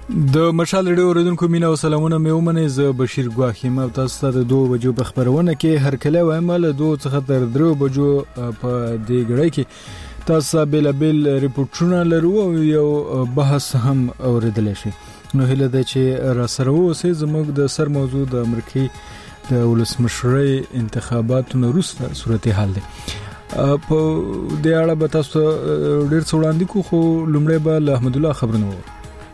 د مشال ریډیو اوریدونکو مینا او سلامونه مې ومنه ز بشیر ګواخیم او تاسو ته د 2 بجو په خبرونه کې هر کله وایم له 2 څخه تر 3 بجو په دې غړې کې تاسو بل ریپورتونه لرو او یو بحث هم اوریدل شي. نو هله د چې را سره اوسې زموږ د سر موضوع د امریکای د ولسمشرۍ انتخاباتو وروسته صورتحال دی. په دې اړه به تاسو ډیر څه وړاندې کو خو لومړی به احمد الله خبرونه وو.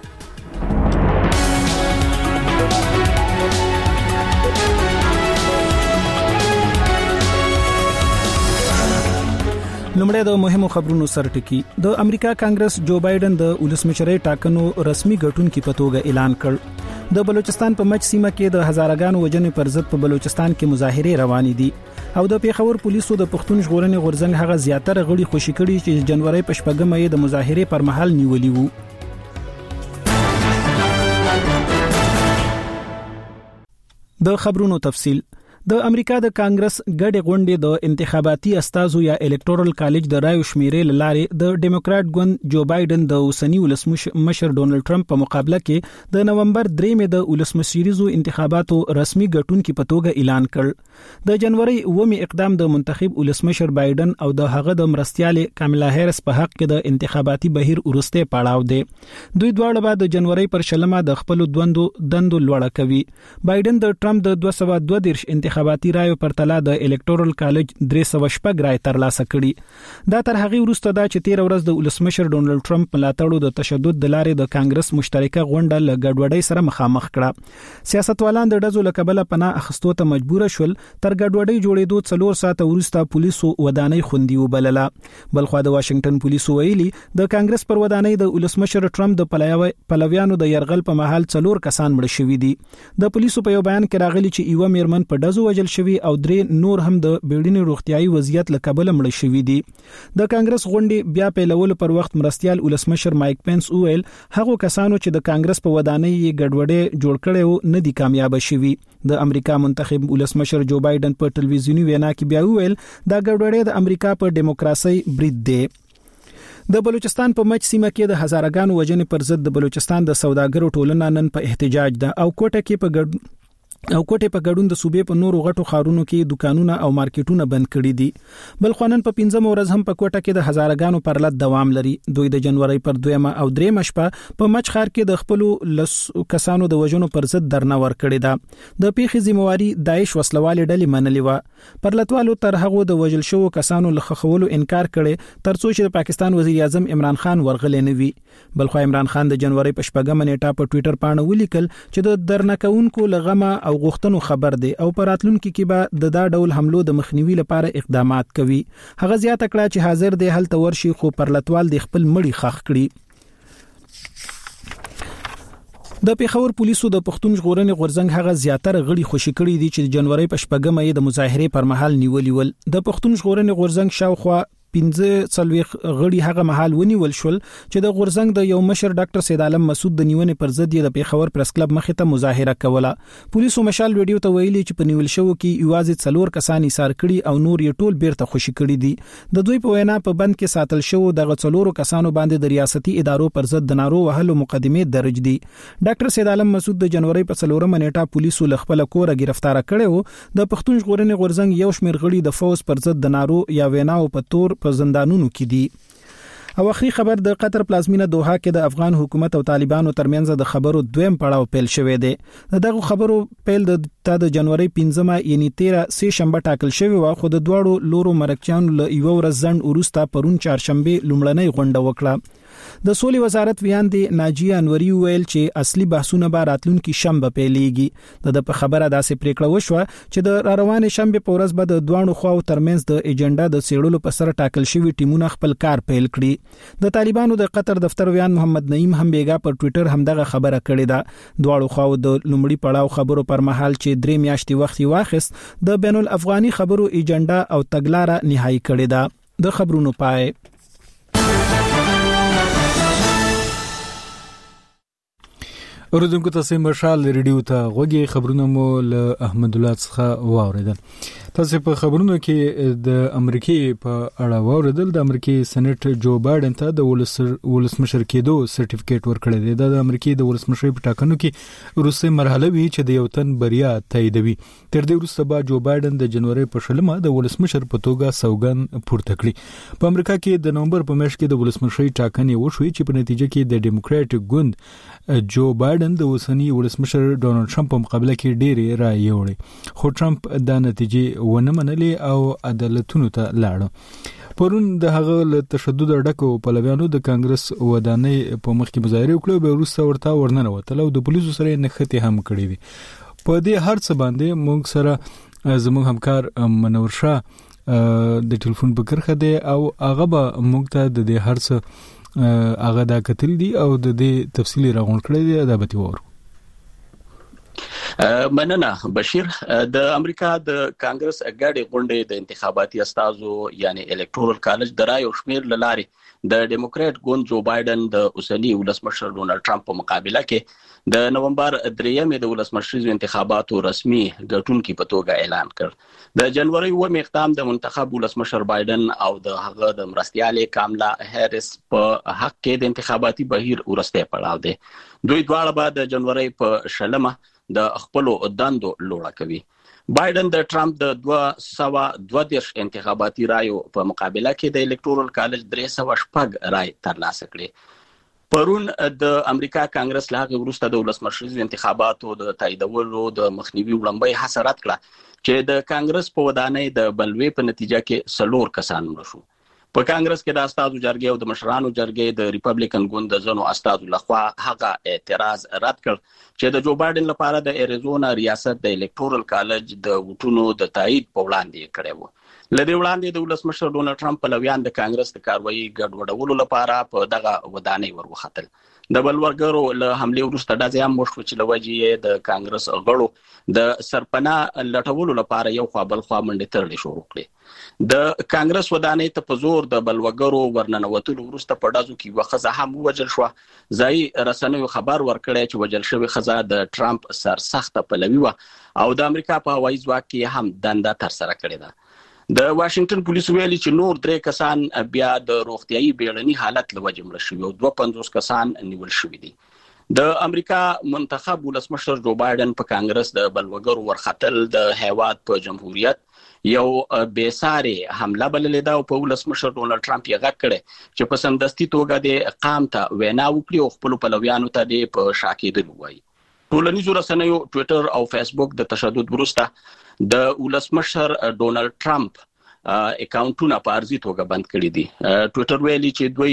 لومړی د مهمو خبرونو سرټکی. د امریکا کانګرس جو بایدن د ولسمشرۍ ټاکنو رسمي ګټونکو په توګه اعلان کړ. د بلوچستان په مچ سیمه کې د هزارګانو وجنې پر ضد په بلوچستان کې مظاهره روانې دي او د پیښور پولیسو د پښتون ژغورنې غورځنګ هغه زیاتره غړي خوشی کړي چې جنوري په شپږمه یې د مظاهره پر مهال نیولي وو. د خبرونو تفصیل. د امریکا د کانګرس ګډه غونډه د انتخاباتي استازو یا الکټورل کالج د رایو شمیرې لاره د ډیموکرات ګوند جو بایدن د اوسنی ولسمشر ډونلډ ټرمپ په مقابله کې د نومبر 3 د ولسمشریزو انتخاباتو رسمي ګټونکو په توګه اعلان کړ. د جنوري 9 اقدام د منتخب ولسمشر بایدن او د هغه د مرستياله کاملا هریس په حق کې د انتخاباتي بهیر ورسته پړاو دی. دوی دواړه بعد د جنوري پر شلمه د خپل دندو لوړه کوي. بایدن د ټرمپ د 232 انتخاباتي رایو پر تلا د الکټورل کالج 316 رای ترلاسه کړي. دا تر هغه وروسته دا چې 13 ورځ د ولسمشر ډونلډ ټرمپ ملاتړو د تشدد د لارې د کانګرس مشترکه غونډه ل ګډوډۍ سره مخامخ کړه. سیاستوالان د ډزو لکبله پناه اخستو ته مجبور شول. تر ګډوډۍ جوړېدو 4 ساعته وروسته پولیسو ودانۍ خوندي وبلله. بلخو د واشنگټن پولیسو ویلي د کانګرس پر ودانۍ د ولسمشر ټرمپ د پلویانو د يرغل په محل 4 کسان مړ شوي دي. د پولیسو په یو بیان کې راغلي چې یو میرمن په ډزو وجل شوی او 3 نور هم د بیړني روغتيایي وضعیت لکبل مړ شوی دي. د کانګرس غونډې بیا پیلول پر وخت مرستيال ولسمشر مایک پنس ویل هغه کسانو چې د کانګرس په ودانۍ ګډوډي جوړ کړي نه دي کامیاب شوي. د امریکا منتخب ولسمشر جو بایدن په ټلویزیونی وینا کې بیا ویل دا ګډوډي د امریکا په دیموکراسي برید دی. د بلوچستان په مچ سیمه کې د هزارګانو وجنې پر ضد د بلوچستان د سوداګرو ټولنه نن په احتجاج ده او کوټه کې په ګډون د صوبې په نورو غټو خارونو کې دکانونه او مارکیټونه بند کړي دي. بل خانن په 15 ورځ هم په کوټه کې د هزارګانو پرلط دوام لري. دوی د جنوري پر 2 او 3 شپه په مچ خار کې د خپل لس کسانو د وژنو پر ضد درنه ور کړی ده. د پیښې ذمہواری داعش وسلوالې ډلې منلې و. پرلطوالو تر هغه د وژل شوو کسانو لخښولو انکار کړي ترڅو چې د پاکستان وزیر اعظم عمران خان ورغلې نه وي. بل خو عمران خان د جنوري په 4 نیټه په ټوئیټر باندې ولیکل چې د درنکونکو لغمه او غوښتنو خبر دی او پراتلونکو کې به د دا ډول حملو د مخنیوي لپاره اقدامات کوي. هغه زیاته کړه چې حاضر دی هلته ورشي خو پرلطوال د خپل مړی خخ کړي. د پیښور پولیسو د پښتون ژغورنې غورځنګ هغه زیاتره غړي خوشی کړي دي چې جنوري په 4 مې د مظاهره پر مهال نیولي ول. د پښتون ژغورنې غورځنګ شاوخوا 15 غړي هغه محل ونیول شول چې د غورځنګ د یو مشر ډاکټر سید عالم مسعود د نیونې پر ضد د پیښور پریس کلب مخې ته مظاهره کوله. پولیسو مشال ویډیو ته ویلي چې په نیول شو کې یوازې 4 کسان ایثار کړي او نور یې ټول بیرته خوشی کړي دي. د دوی په وینا په بند کې ساتل شو د 4 کسانو باندې د ریاستي ادارو پر ضد د نارو وهلو مقدمه درج دي. ډاکټر سید عالم مسعود د جنوري په 4 نیټه پولیسو لخپل کوره گرفتار کړي وو. د پښتون ژغورنې غورځنګ یو شمېر غړي د فوز پر ضد د نارو یا ویناو په تور په زندانونو کې دي. او اخري خبر د قطر پلازمینه دوحه کې د افغان حکومت او طالبانو ترمنځ د خبرو دویم پړاو پیل شوې ده. دغه خبرو پیل د جنوري 15 یعنی 13 سه شنبه ټاکل شوی و خو د دوړو لورو مرکچان له یو ورځ ځند ورسته پرون چهارشنبه لومړنۍ غونډه وکړه. د سولې وزارت ویاندې ناجیه انوري ویل چې اصلي بحثونه به راتلونکي شنبه پیلېږي. د په خبره داسې پریکړه وشوه چې د روانې شنبه په ورځ به د دوانو خواو ترمنځ د ایجنډا د سیړلو په سر ټاکل شوی ټیمونه خپل کار پیل کړي. د طالبانو د قطر دفتر ویان محمد نعیم هم بیګا پر ټوئیټر همدغه خبره کړې ده. دوانو خواو د لومړي پړاو خبرو پر مهال چې 3 میاشتې وخت واخیست د بین الافغاني خبرو ایجنډا او تګلارې نهایی کړې ده. د خبرونو پای اوردونکو تاسو مشال ریډیو ته غوږی خبرونه مو له احمد الله څخه واوریدل. تاسو په خبرونو کې د امریکای په اړه واوریدل. د امریکای سېنات جو بایدن ته د ولسمشر کېدو سرټیفیکیټ ورکړی دی. د امریکای د ولسمشر په ټاکنو کې وروسته مرحله وی چې د یو تن بریا تاییدوي. تر دې وروسته به جو بایدن د جنوري په شلمه د ولسمشر په توګه سوګند پورته کړي. په امریکا کې د نومبر په میاشت کې د ولسمشر ټاکنې وشوې چې په نتیجه کې د ډیموکراټیک ګوند جو بایدن د اوسنی ولسمشر ډونالد ټرمپ په مقابله کې ډېری رایې وړي، خو ټرمپ دا نتیجې ونه منلې او عدالتونو ته لاړ. پرون د هغه له تشدد ډکو پلویانو د کانګرس ودانۍ په مخ کې مظاهره وکړه، به وروسته ورته ورننه وتل او د پولیسو سره نښتې هم کړې دي. په دې هر څه باندې موږ سره زموږ همکار منور شاه د ټلیفون په کرخه دی او هغه به موږ ته د دې هر څه هغه دا کتل دي او د دې تفصیلی راغونډ کړی دی. دا به تیور مننه بشیر. د امریکا د کانګرس غړي غونډې د انتخاباتي استازو یعنی الکټورل کالج د رای او شمیر لاري د ډیموکراټ ګوند جو بایدن د اوسنی ولسمشر ډونالد ټرمپ په مقابله کې د نومبر 3 د ولسمشریزو انتخاباتو رسمي ګټونکي په توګه اعلان کړ. د جنوري و اقدام د منتخب ولسمشر بایدن او د هغه د مرستيالې کاملا هریس په حق کې د انتخاباتي بهیر ورسته پړاو دی. دوی دواړه به د جنوري په شلمه د خپل دندو لوړه کوي. بایدن د ټرمپ د 222 انتخاباتي رایو په مقابله کې د الکټورل کالج 306 رای ترلاسه کړي. پرون د امریکا کانګرس له وروسته د ولسمشریزو انتخاباتو د تاییدولو د مخنیوي وړاندې حسرت کړه چې د کانګرس په ودانۍ د بلوي په نتیجه کې 4 کسان مړ شو. په کانګرس کې د استادو جرګې او د مشرانو جرګې د ریپبلیکن ګوند د ځنو استادو لخوا هغه اعتراض رد کړ چې د جو بایدن لپاره د اریزونا ریاست د الکټورل کالج د وټونو د تایید په وړاندې کړی و. لدې وړاندې د ولسمشر ډونالد ټرمپ پلویان د کانګرس د کاروایی ګډوډولو لپاره په دغه ودانۍ وروختل. د بلورګرو له حمله وروسته د ځام مشکو چې لوجې د کانګرس غړو د سرپناه لټولو لپاره یو خوا بل خوا منډه ترلې شروع کړې. د کانګرس ودانۍ ته په زور د بلورګرو ورننوتلو وروسته په دازو کې وخزه هم وجل شو. ځای رسنیو خبر ورکړی چې وجل شوی خزه د ټرمپ سرسخته پلوي و او د امریکا په هوایي ځواک کې هم دنده تر سره کړې ده. د واشنگټن پولیسو ویلي چې نور 3 کسان بیا د روغتيایي بیړني حالت لوجه مړ شوي او 52 کسان نیول شوي دي. د امریکا منتخب ولسمشر جو بایدن په کانګرس د بلوګرو ورختل د هیواد په جمهوریت یو بیساري حمله بللې ده او په ولسمشر ډونالد ټرمپ یې غږ کړی چې په سمدستي توګه د اقام ته وینا وکړي او خپل پلویانو ته د په شاکېدل وایي. ټولنیزو رسنیو ټوئیټر او فیسبوک د تشدد وروسته د ولسمشر ډونالد ټرمپ اکاونټونه په ارزي توګه بند کړي دي. ټوئیټر ویلي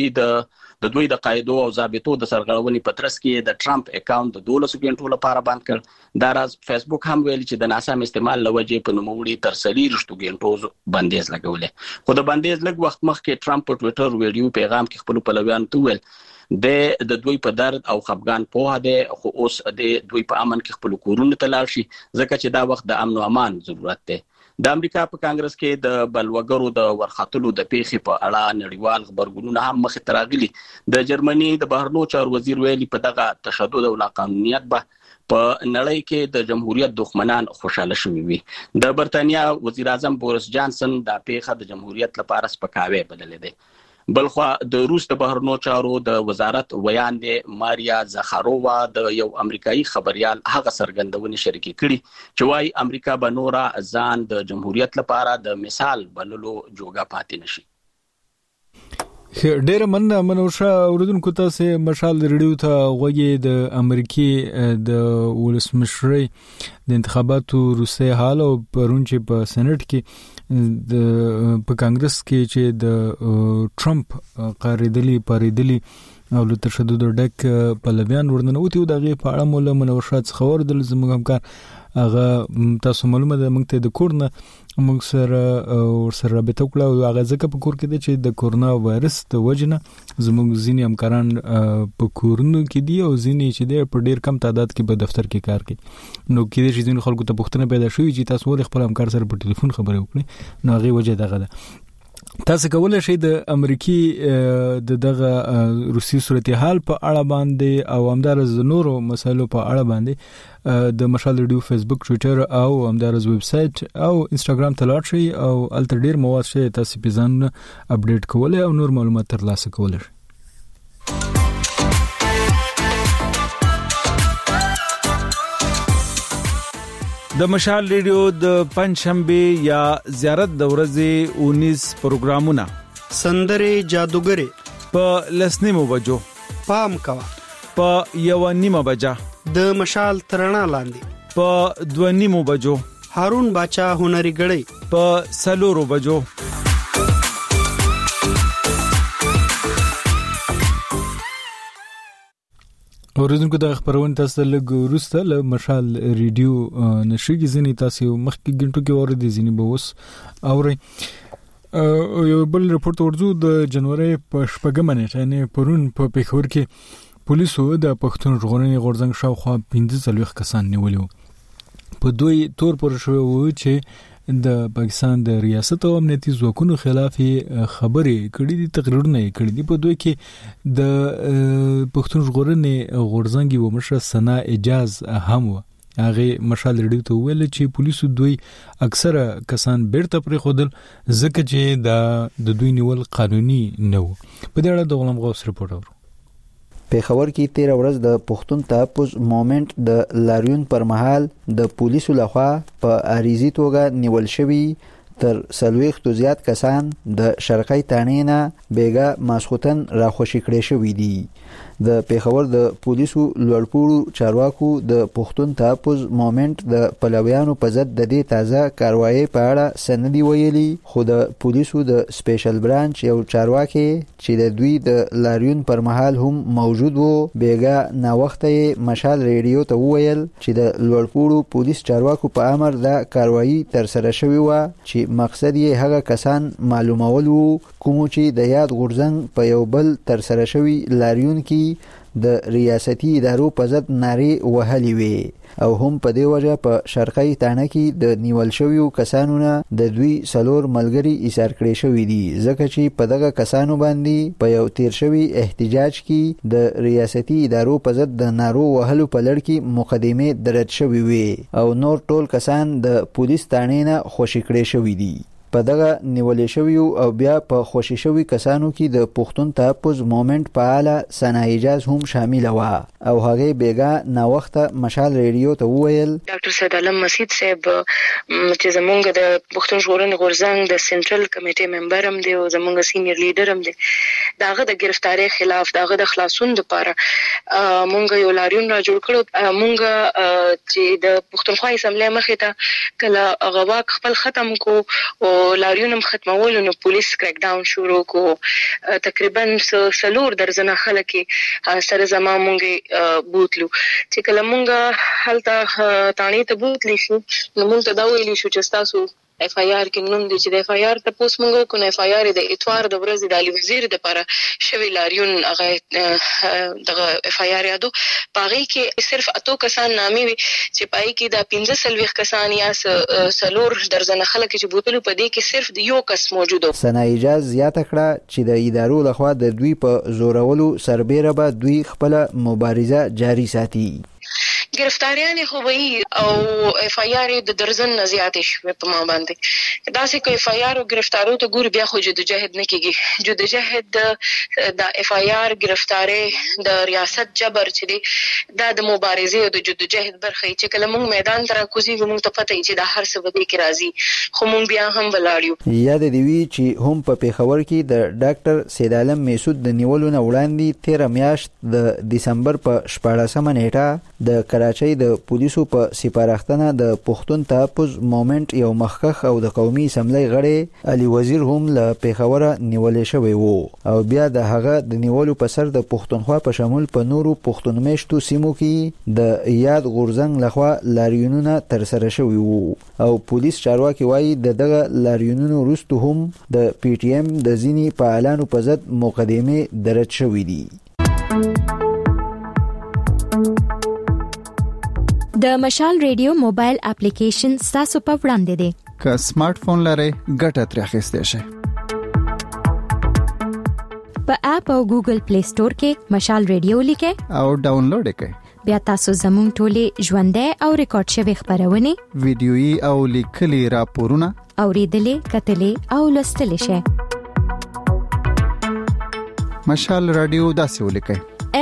چې دوی د قاعدو او ضابطو د سرغړونې په ترڅ کې د ټرمپ اکاونټ د 12 غنټو لپاره بند کړ. دا راز فیسبوک هم ویلي چې د ناسم استعمال لوجې په نوموړي تر 30 غنټو بندیز لګولې. خو د بندیز لږ وخت مخکې ټرمپ په ټوئیټر ویډیو پیغام کې خپل پلویانو ته ویل د دوی په درد او خفګان په هده خو اوس د دوی په امن کې خپل کورونه ته لاړ شي ځکه چې دا وخت د امن او امان ضرورت دی. د امریکا په کانګرس کې د بلوګرو د ورختلو د پیښې په اړه نړیوال خبرګونونه هم مخ ته راغلي. د جرمني د بهرنیو چارو وزیر ویلي په دغه تشدد او لاقانونیت به په نړۍ کې د جمهوریت دښمنان خوشاله شوي وي. د برتانیا وزیر اعظم بوریس جانسن د پیښه د جمهوریت لپاره سپکاوی بللې ده. بلخوا د روس د بهرنیو چارو د وزارت ویاندې ماریا زخارووا د یو امریکایي خبريال هغه سرګندونې شریکې کړي چې وايي امریکا به نورا ځان د جمهوریت لپاره د مثال بللو جوګه پاتې نشي. ډېر منوشه اوردونکو تاسو مشال ریډیو ته غوږی د امریکای د ولسمشرۍ د انتخاباتو روسي حال او پرون چې په سېنات کې د په کانګرس کې چې د ټرمپ پاریدلی او له تشدد ډک پلویان ورننوتی او دغه په اړه مولا منوشات خبر د زموږ همکار هغه تاسو معلومه ده موږ ته د کورنه موږ سره رابطه وکړه او هغه ځکه په کور کې د چې د کورونا وایرس د وجنه زموږ ځینې همکاران په کورونو کې دي او ځینې چې د په ډیر کم تعداد کې په دفتر کې کار کوي. نو کې د ځینې خلکو ته پوښتنه پیدا شوې چې تاسو ولې خپل همکار سره په ټلیفون خبرې وکړي. نو هغه وجه دغه ده. تاسو کولای شئ د امریکای دغه روسي صورتحال په اړه باندې او همدارس د نورو مسایلو په اړه باندې د مشال ریډیو فیسبوک ټوئیټر او همدارس ویب سټ او انستګرام ته لاړ شئ او الته ډیر مواد شي تاسو په ځان اپډیټ کولای او نور معلومات ترلاسه کولای شئ. د مشال ریډیو د پنځشنبه یا زیارت د ورځې 19 پروګرامونه سندره جادوګری په لسنیمو بجو پام کوا په 1:30 بجا د مشال ترنا لاندې په 2:30 بجو هارون باچا هنري غړی په 4 بجو اوریدونکو د خبرونه تاسو لږ وروسته له مشال ریډیو نشریږي ځینې تاسو مخکې غنټو کې اوریدي ځینې به اوس اوري یو بل رپورت ورځو د جنوري په شپږمه نیټه نه پرون په پیښور کې پولیسو د پښتون ژغورنې غورځنګ شاوخوا 15 کسان نیولي په دوی تور پر شوی و چې د پاکستان د ریاست او امنیتي ځواکونو خلاف خبرې کړې دي تقریرونه کړې دي په دوی کې د پښتون ژغورنې غورځنګ و مشر سنا اجاز هم و هغه مشال ریډیو ته ویل چې پولیسو دوی اکثره کسان بیرته پرې خودل ځکه چې د دوی نیول قانوني نه و. په دې اړه د غلام غوث رپورټ اورو. پیښور کې 13 ورځ د پښتون تحفظ موومېنټ د لاریون پر مهال د پولیسو لخوا په اریزي توګه نیول شوی تر 40 زیات کسان د شرقي تانینا بیګا ماسختن راخوشي کړي شوی دي. د پیښور د پولیسو لوړپوړو چارواکو د پښتون تحفظ موومېنټ د پلویانو په ضد د دې تازه کاروایی په اړه سندې ویلي خو د پولیسو د سپیشل برانچ یو چارواکي چې د دوی د لاریون پر مهال هم موجود وو بیګا نا وخته مشال ریډیو ته ویل چې د لوړپوړو پولیس چارواکو په امر د کاروایی تر سره شوی و چې مقصد یې هغه کسان معلومول وو کوم چې د یاد غورځنګ په یو بل تر سره شوی لاریون کې د ریاستي ادارو په ضد ناري وهلي وي او هم په دی وجه په شرقي تانه کې د نیول شویو کسانو نه د دوی سلور ملګری ایثار کړي شوی دي ځکه چې په دغه کسانو باندې په یو تیر شوی احتجاج کې د ریاستي ادارو په ضد د نارو وهلو په لړ کې مقدمه درج شوی وي او نور ټول کسان د پولیس تانه نه خوشی کړي شوی دي. په دغه نیولې شویو او بیا په خوشی شوی کسانو کې د پښتون تحفظ موومېنټ په اړه سنا اجاز هم شامل و او هغه بیګا نا وخته مشال ریډیو ته ویل ډاکټر سید علم مسید صاحب چې زمونږ د پښتون ژغورنې غورځنګ د سنټرل کمیټې ممبر هم دی او زمونږ سینیئر لیډر هم دی داغه د گرفتاری خلاف داغه د خلاصون لپاره مونږ یو لاریون را جوړ کړو مونږ چې د پښتونخوا اسمبلی مخې ته کله غواک خپل ختم کو او لاریون هم ختمول نو پولیس کریک ډاون شروع کو تقریبا 4 درجن خلک سره زما مونږه بوتلو چې کله مونږه حالت تانی ته بوتلی شو نو مونږ ته دا ویلی شو چې تاسو اف آی آر کې نوم دي چې د اف آی آر ته پوس مونږ کو نه اف آی آر د اتوار د ورځې د علی وزیر د لپاره شوی لاریون هغه دغه اف آی آر یادو پاره کې صرف اتو کسان نامي وي چې پای کې د 15 کسان یا سلور درجن خلک چې بوتلو په دې کې صرف د یو کس موجود و. سنا اجاز زیاته کړه چې د ادارو لخوا د دوی په زورولو سربېره به دوی خپل مبارزه جاری ساتي. گرفتاریان خو وی او اف آی آر د درزن زیاتې شوه په ما باندې دا سه کو اف آی آر او گرفتارو ته ګور بیا خو جدوجہد نه کیږي جدوجہد د اف آی آر گرفتاری د ریاست جبر چې دی د مبارزې او د جدوجہد برخه چې کله موږ میدان تر کوزي موږ ته پته چې دا هر څه به کې راځي خو موږ بیا هم ولاړیو. یاد دی وی چې هم په پیښور کې د ډاکټر سید عالم میسود د نیولو نه وړاندې 13 میاشت د دسمبر په 14مه نیټه د کراچۍ د پولیسو په سپارښتنه د پښتون تحفظ موومېنټ یو مخکخ او د قومي اسمبلی غړی علي وزیر هم له پیښور نیولې شوی وو او بیا د هغه د نیولو په سر د پښتونخوا په شمول په نورو پښتون میشتو سیمو کې د یاد غورځنګ لخوا لاریونونه تر سره شوی وو او پولیس چارواکي وایي دغه لاریونونو وروسته هم د پی ټی ایم د ځینی فعالانو په ضد مقدمه درج شوې دي. د مشال ریډیو موبایل اپلیکیشن تاسو په وړاندې دی. که سمارټ فون لرئ ګټه ترې اخیستئ شئ. په اپ او ګوګل پلی سٹور کې مشال ریډیو لیکه او ډاونلوډ کړئ. بیا تاسو زموږ ټولې ژوندۍ او ریکارډ شوی خبرونه ویډیويي او لیکلي راپورونه اوریدلې کتلې او لوستلې شئ. مشال رادیو داسې ولیکئ: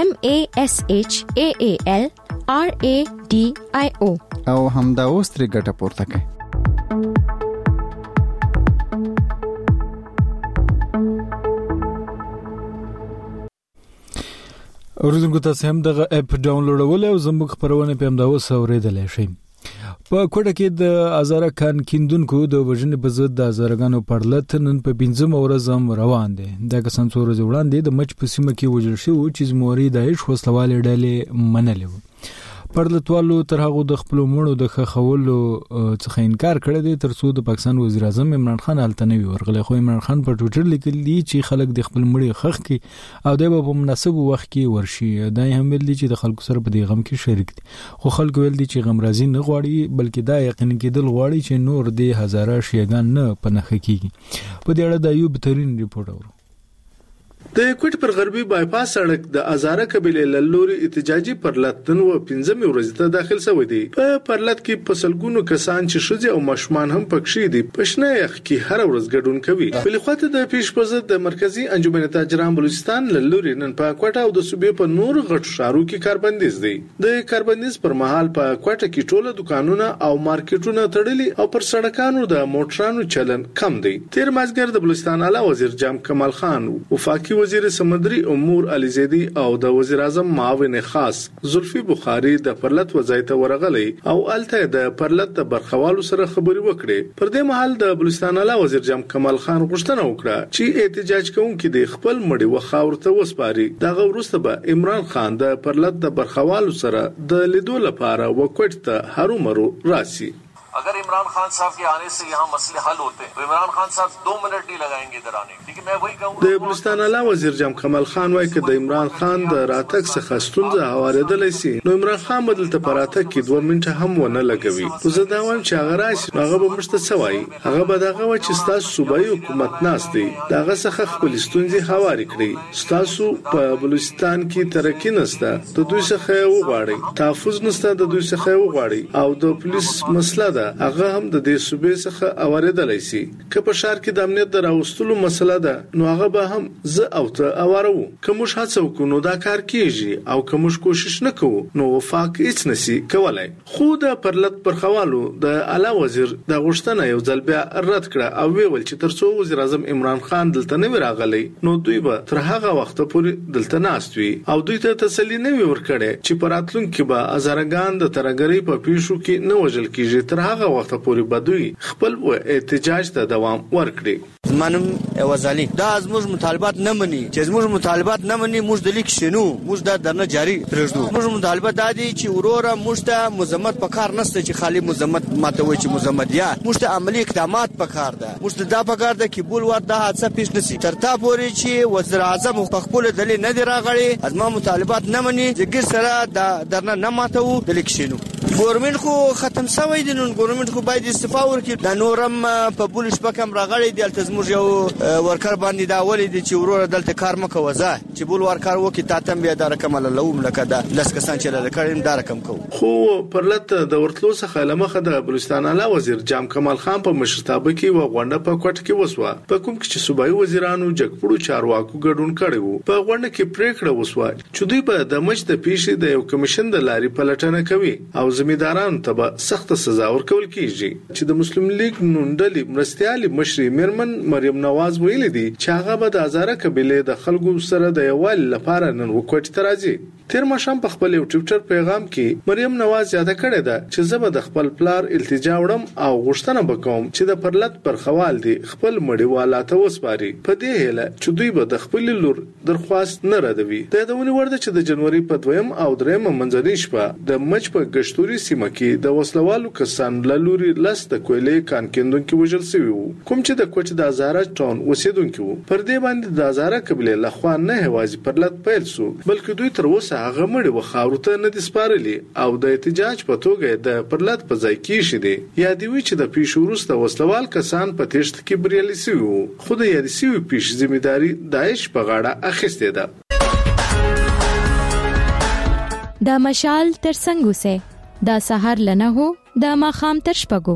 MASHAALRADIO او همدا اوس ترې ګټه پورته کړئ. اوریدونکو تاسو هم دغه اپ ډاونلوډول او زموږ خبرونه په همدا اوس اوریدلای شئ. په کوټه کې د هزاره کان کیندونکو د وژنې په ضد د هزارګانو پرلط نن په 15 ورځ هم روان دي. د کسان څو ورځې وړاندې د مچ په سیمه کې وژل شو چې زموري داعش وسلواله ډلې منلې و. پرلطوالو تر هغه د خپل مړو د خخولو څخه انکار کړی دی ترڅو د پاکستان وزیر اعظم عمران خان التنوي ورغلی. خو عمران خان په ټوئیټر لیکلی چې خلک د خپل مړي خخ کې او د په مناسب وخت کې ورشي. دا هم ویل دي چې د خلکو سره په دې غم کې شریک دي. خو خلک ویل دي چې غم راځي نه غواړي بلکې دا یقین کېدل غواړي چې نور د هزاره شیګان نه پنهخ کیږي. په دې اړه د ایوب ترين ریپورت اورو. د کوټ پر غربي بایپاس سړک د ازاره قبيله لوري احتجاجي پرلطن و 15 ورځې ته داخل شوی دی. په پرلط کې پسلګونو کسان چې شذ او مشمان هم پکښې دي پښنه یخ کې هر ورځ ګډون کوي. بل خواته د پیشپزد د مرکزی انجمن تاجران بلوچستان لوري نن په کوټه او د صوبې په نور غټ شارو کې کاربندیز دی. د کاربندیز پر مهال په کوټه کې ټوله دکانونه او مارکیټونه تړلي او پر سړکانو د موټرانو چلن کم دی. تیر مازګر د بلوچستان اعلی وزیر جام کمال خان وفاقي وزیر سمندري امور علي زيدي او د وزیر اعظم معاون خاص زلفي بخاري د پرلط وزایت ورغلي او الته د پرلط د برخوالو سره خبري وکړي. پر دې مهال د بلوچستان اعلی وزیر جام کمال خان غوښتنه وکړه چې احتجاج کوونکي د خپل مړي وخاورته وسپاري. دغه وروسته به عمران خان د پرلط د برخوالو سره د لیدو لپاره وکټ ته هرومرو راسي. अगर इमरान खान साहब के आने से यहाँ मसले हल होते हैं तो इमरान खान साहब 2 मिनट नहीं लगाएंगे इधर आने. ठीक है मैं वही कहूँगा. د بلوچستان اعلی وزیر جام کمال خان وايي چې د عمران خان د راتګ څخه ستونزه هواریدلې سي نو عمران خان بدل ته پراته کې 2 منټه هم ونه لګوي. زه دا وایم چې هغه راشي هغه به مشته سوای هغه به دغه و چې تاسو صوبایي حکومت ناست دي دغه څخه خپل ستونزې هواري کړی. تاسو په بلوچستان کې ترقی نسته د دوی څخه وغواړي تحفظ نسته د دوی څخه وغواړي او د پولیس مسله هغه هم د دې صوبې څخه اوریدلای شي. که په شهر کې د امنیت دراوستلو مسله ده نو هغه به هم زه او ته اوارو. کوم هڅه وکړو دا کار کیږي او کوم کوشش نکوو نو وفاق هیڅ نسی کولای. خو د پرلط پرخوالو د اعلی وزیر د غوښتنه یو ځل بیا رد کړه او ویل چې ترڅو وزیر اعظم عمران خان دلته نه راغلی نو دوی به تر هغه وخت پورې دلته ناست وي او دوی ته تسلی نه ورکړي چې پراتلونکو به هزارګان د ترګری په پیښو کې نه وژل کیږي. تر هغه وخت پورې بدوي خپل احتجاج ته دوام ورکړي. منم وزالي دا زموږ مطالبات نه مني چې زموږ مطالبات نه مني موږ د لیک شنو موږ دا درنه جاری پرېږدو. موږ مطالبات دا دي چې وروره موږ ته مزمت په کار نشته چې خالي مزمت ماته وي چې مزمت یا موږ ته عملی اقدامات په کار ده. موږ ته دا په کار ده چې بول ور دا حادثه پیښ نشي تر تا پورې چې وزیر اعظم په خپل دلیل نه دی راغړي ازما مطالبات نه مني چې سره دا درنه نه ماته وو د لیک شنو. ګورنمنت خو ختم شوی دی نو ګورنمنت خو باید استعفا ورکړي. دا نورم په بولش پکم راغړي دی التزم یو ورکر باندې دا ولې دي چې وروره دلته کار مکو وځه چې بول ورکر وکي تاتم بیا دا رقم لوم لکه دا لس کسان چې لکړم دا رقم کو. خو پرلط د ورتلو څخه لمخه د بلوچستان اعلی وزیر جام کمال خان په مشرتابه کې و غونډه په کوټ کې وسوه په کوم کې چې صوبایي وزیرانو جګپړو چارواکو ګډون کړي وو. په غونډه کې پریکړه وسوه چې دوی په د مچ د پیښې د یو کمیشن د لاري پلټنه کوي او زمیندارانو ته به سخت سزا ورکول کیږي. چې د مسلم لیگ نونډلې مرستيالي مشري مرمن مریم نواز ویلي دي چې هغه به د هزاره قبيله د خلکو سره د یووالي لپاره نن وکټ ترازي. تیر مشام په خپل ټوئیټر پیغام کې مریم نواز یاد کړې ده چې زه به د خپل پلار التجا وړم او غوښتنه وکوم چې د پرلط پر خوال دي خپل مړي والاته وسپاري. په دې هله چې دوی به د خپل لور درخواست نه ردوي. د دونی ورده چې د جنوري په 2 او 3 منځنۍ شپه د مچ په گشتوري سیمه کې د وسلوالو کسان لوري لاس د کویلې کان کېندونکو وژل شوی وو کوم چې د کوټ د هزاره ټاون اوسیدونکو پر دې باندې د هزاره قبيله لخوا نه هوازي پرلط پیل سو بلکې دوی تر اوسه هغه مړي وخاورو ته نه دي سپارلي او د احتجاج په توګه د پرلط په ځای کې شي دي یا دی وی چې د پیښو وروسته وسلوال کسان په تېښته کې بریالي شوي وو خو د یادې شوې پیښې ذمہداري داعش په غاړه اخیستې ده. دا مشال تر څنګه سه دا سحر لنه هو دا ماخام تر شپګو.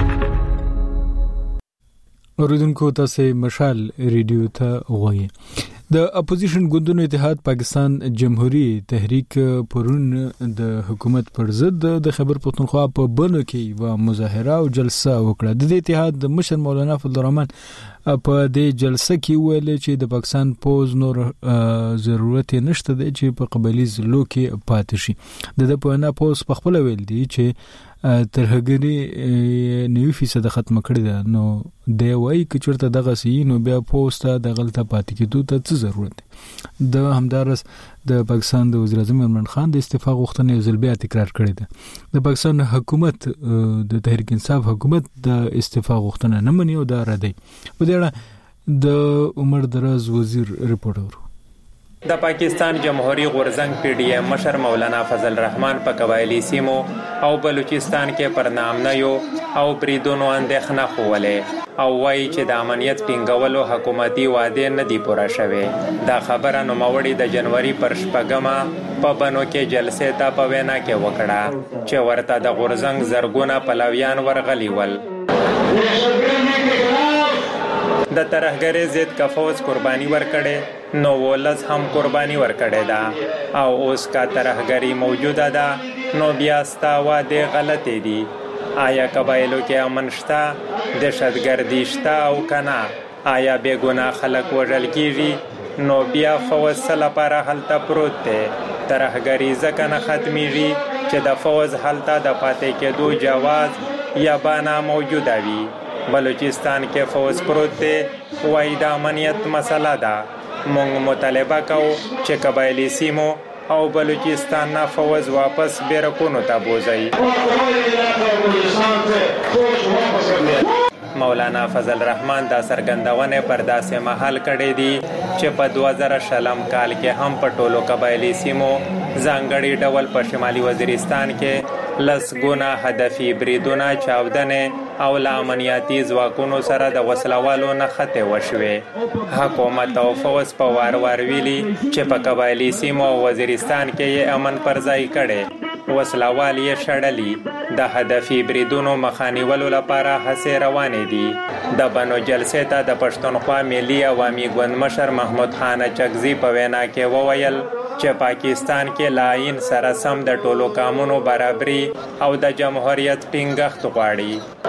اوریدونکو تاسو مشال ریډیو ته وایي. د اپوزیشن ګوندونو اتحاد پاکستان جمهوریت تحریک پرون د حکومت پر ضد د خیبر پختونخوا په بنو کې و مظاهره او جلسه وکړه. د اتحاد د مشر مولانا فضل الرحمن په دې جلسه کې ویل چې د پاکستان پوز نور ضرورت نشته دی چې په قبایلی ضلعو کې پاتې شي. د په نه پوز په خپل ویل دی چې ترهګری 90% ختم کړی ده. نو دی وایي چې چرته دغه سی نو بیا پوسټه د غلطه پاتې کېدو ته څه ضرورت دی. د همدارس د پاکستان د وزیر اعظم عمران خان د استعفا غوښتنه یو ځل بیا تکرار کړې ده. د پاکستان حکومت د تحریک انصاف حکومت د استعفا غوښتنه نه مني او دا ردی. په دې اړه د عمر دراز وزیر رپورټ د پاکستان جمهوریت غورزنګ پی ډی ایم مشر مولانا فضل الرحمن په قبایلی سیمو او بلوچستان کې پر نامنیو او بریدونو اندېښنه خوله او وایي چې د امنیت ټینګولو حکومتي وعده نه دی پوره شوې. دا خبره نوموړي د جنوري پر 8 په بنو کې جلسې ته په وینا کې وکړه چې ورته د غورزنګ زرګونه پلویان ورغلي ول. د ترهګرۍ ضد کا فوج قرباني ورکړي نو ولز هم قرباني ورکړي دا او اوس کا ترهګری موجوده ده نو بیا ستا واده غلطې دي. آیا قبایلو کې امن شته دهشتګردي شته او کنه آیا بے ګناه خلک وژل کیږي نو بیا فوج سره لپاره هلته پروت دی. ترهګری ځکه نه ختمیږي چې د فوج هلته د پاتې کېدو جواز یا بانا موجوده وي. بلوچستان کې فوج پروت دی وای د امنیت مسله ده. مونږ مطالبه کوو چې قبایلی سیمو او بلوچستان نه فوج واپس بیرکونو ته بوځي. مولانا فضل الرحمن دا سرګندونه پر داسې محل کړي دي چې په 2000 کال کې هم په ټولو قبایلی سیمو ځانګړي ډول په شمالي وزیرستان کې لسګونه هدفي بریدونه چاودنې او له امنیتي ځواکونو سره د وسلوالو نښتې وشوې. حکومت او فوج په وار وار ویلي چې په قبایلی سیمو او وزیرستان کې یې امن پر ځای کړي، وسلوال یې شړلي. د هدفي بریدونو مخانیولو لپاره هڅې روانې دي. د بنو جلسې ته د پښتونخوا ملي عوامي ګوند مشر محمود خان چکزي په وینا کې وویل چې پاکستان کې لاین سره سم د ټولو قانونو برابري او د جمهوریت ټینګښت غواړي.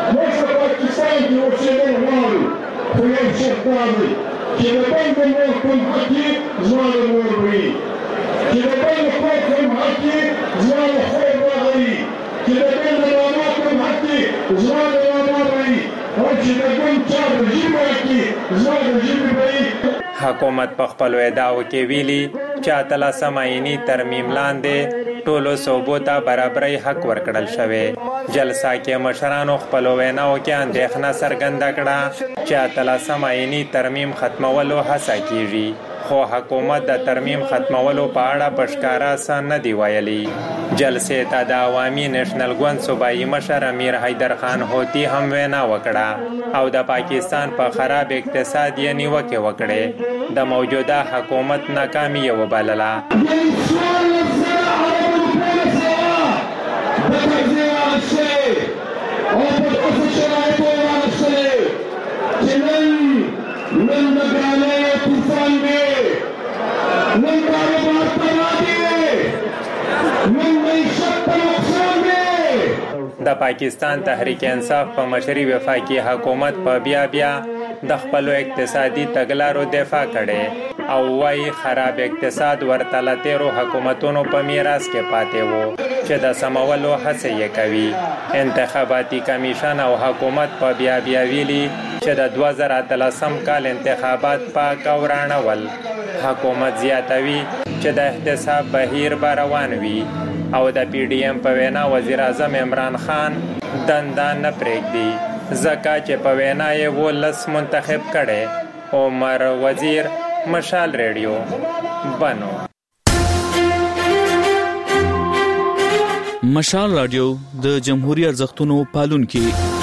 حکومت په خپلو ادعاو کې ویلي چې 13 آئینی ترمیم لاندې ټولو صوبو ته برابرۍ حق ورکړل شوی. جلسه کې مشرانو خپلو ویناو کې اندېښنه څرګنده کړه چې 13 آئینی ترمیم ختمولو هڅه کیږي، خو حکومت د ترمیم ختمولو په اړه په ښکاره څه نه دی ویلي. جلسې ته د عوامي نیشنل ګوند صوبایي مشر امیر حیدر خان هوتی هم وینا وکړه او د پاکستان په خراب اقتصاد یې نیوکې وکړې. د موجوده حکومت ناکامي یې وبلله. د پاکستان تحریک انصاف په مشري وفاقي حکومت په بیا د خپل اقتصادي تګلارو دفاع کړي او وايي خراب اقتصاد ورته له تیرو حکومتونو په میراث کې پاتې وو چې د سمولو هڅه یې کوي. انتخاباتي کمیشن او حکومت په بیا ویلي چې د 2013 کال انتخابات پاک او رانول. حکومت زیاتوي چې د احتساب بهیر به روان وي او د پی ډی ایم په وینا وزیر اعظم عمران خان دنده نه پرېږدي ځکه چې په وینا یې 12 منتخب کړي. عمر وزیر، مشال ریډیو، بنو. مشال رادیو د جمهوریت ارزښتونو پالونکي.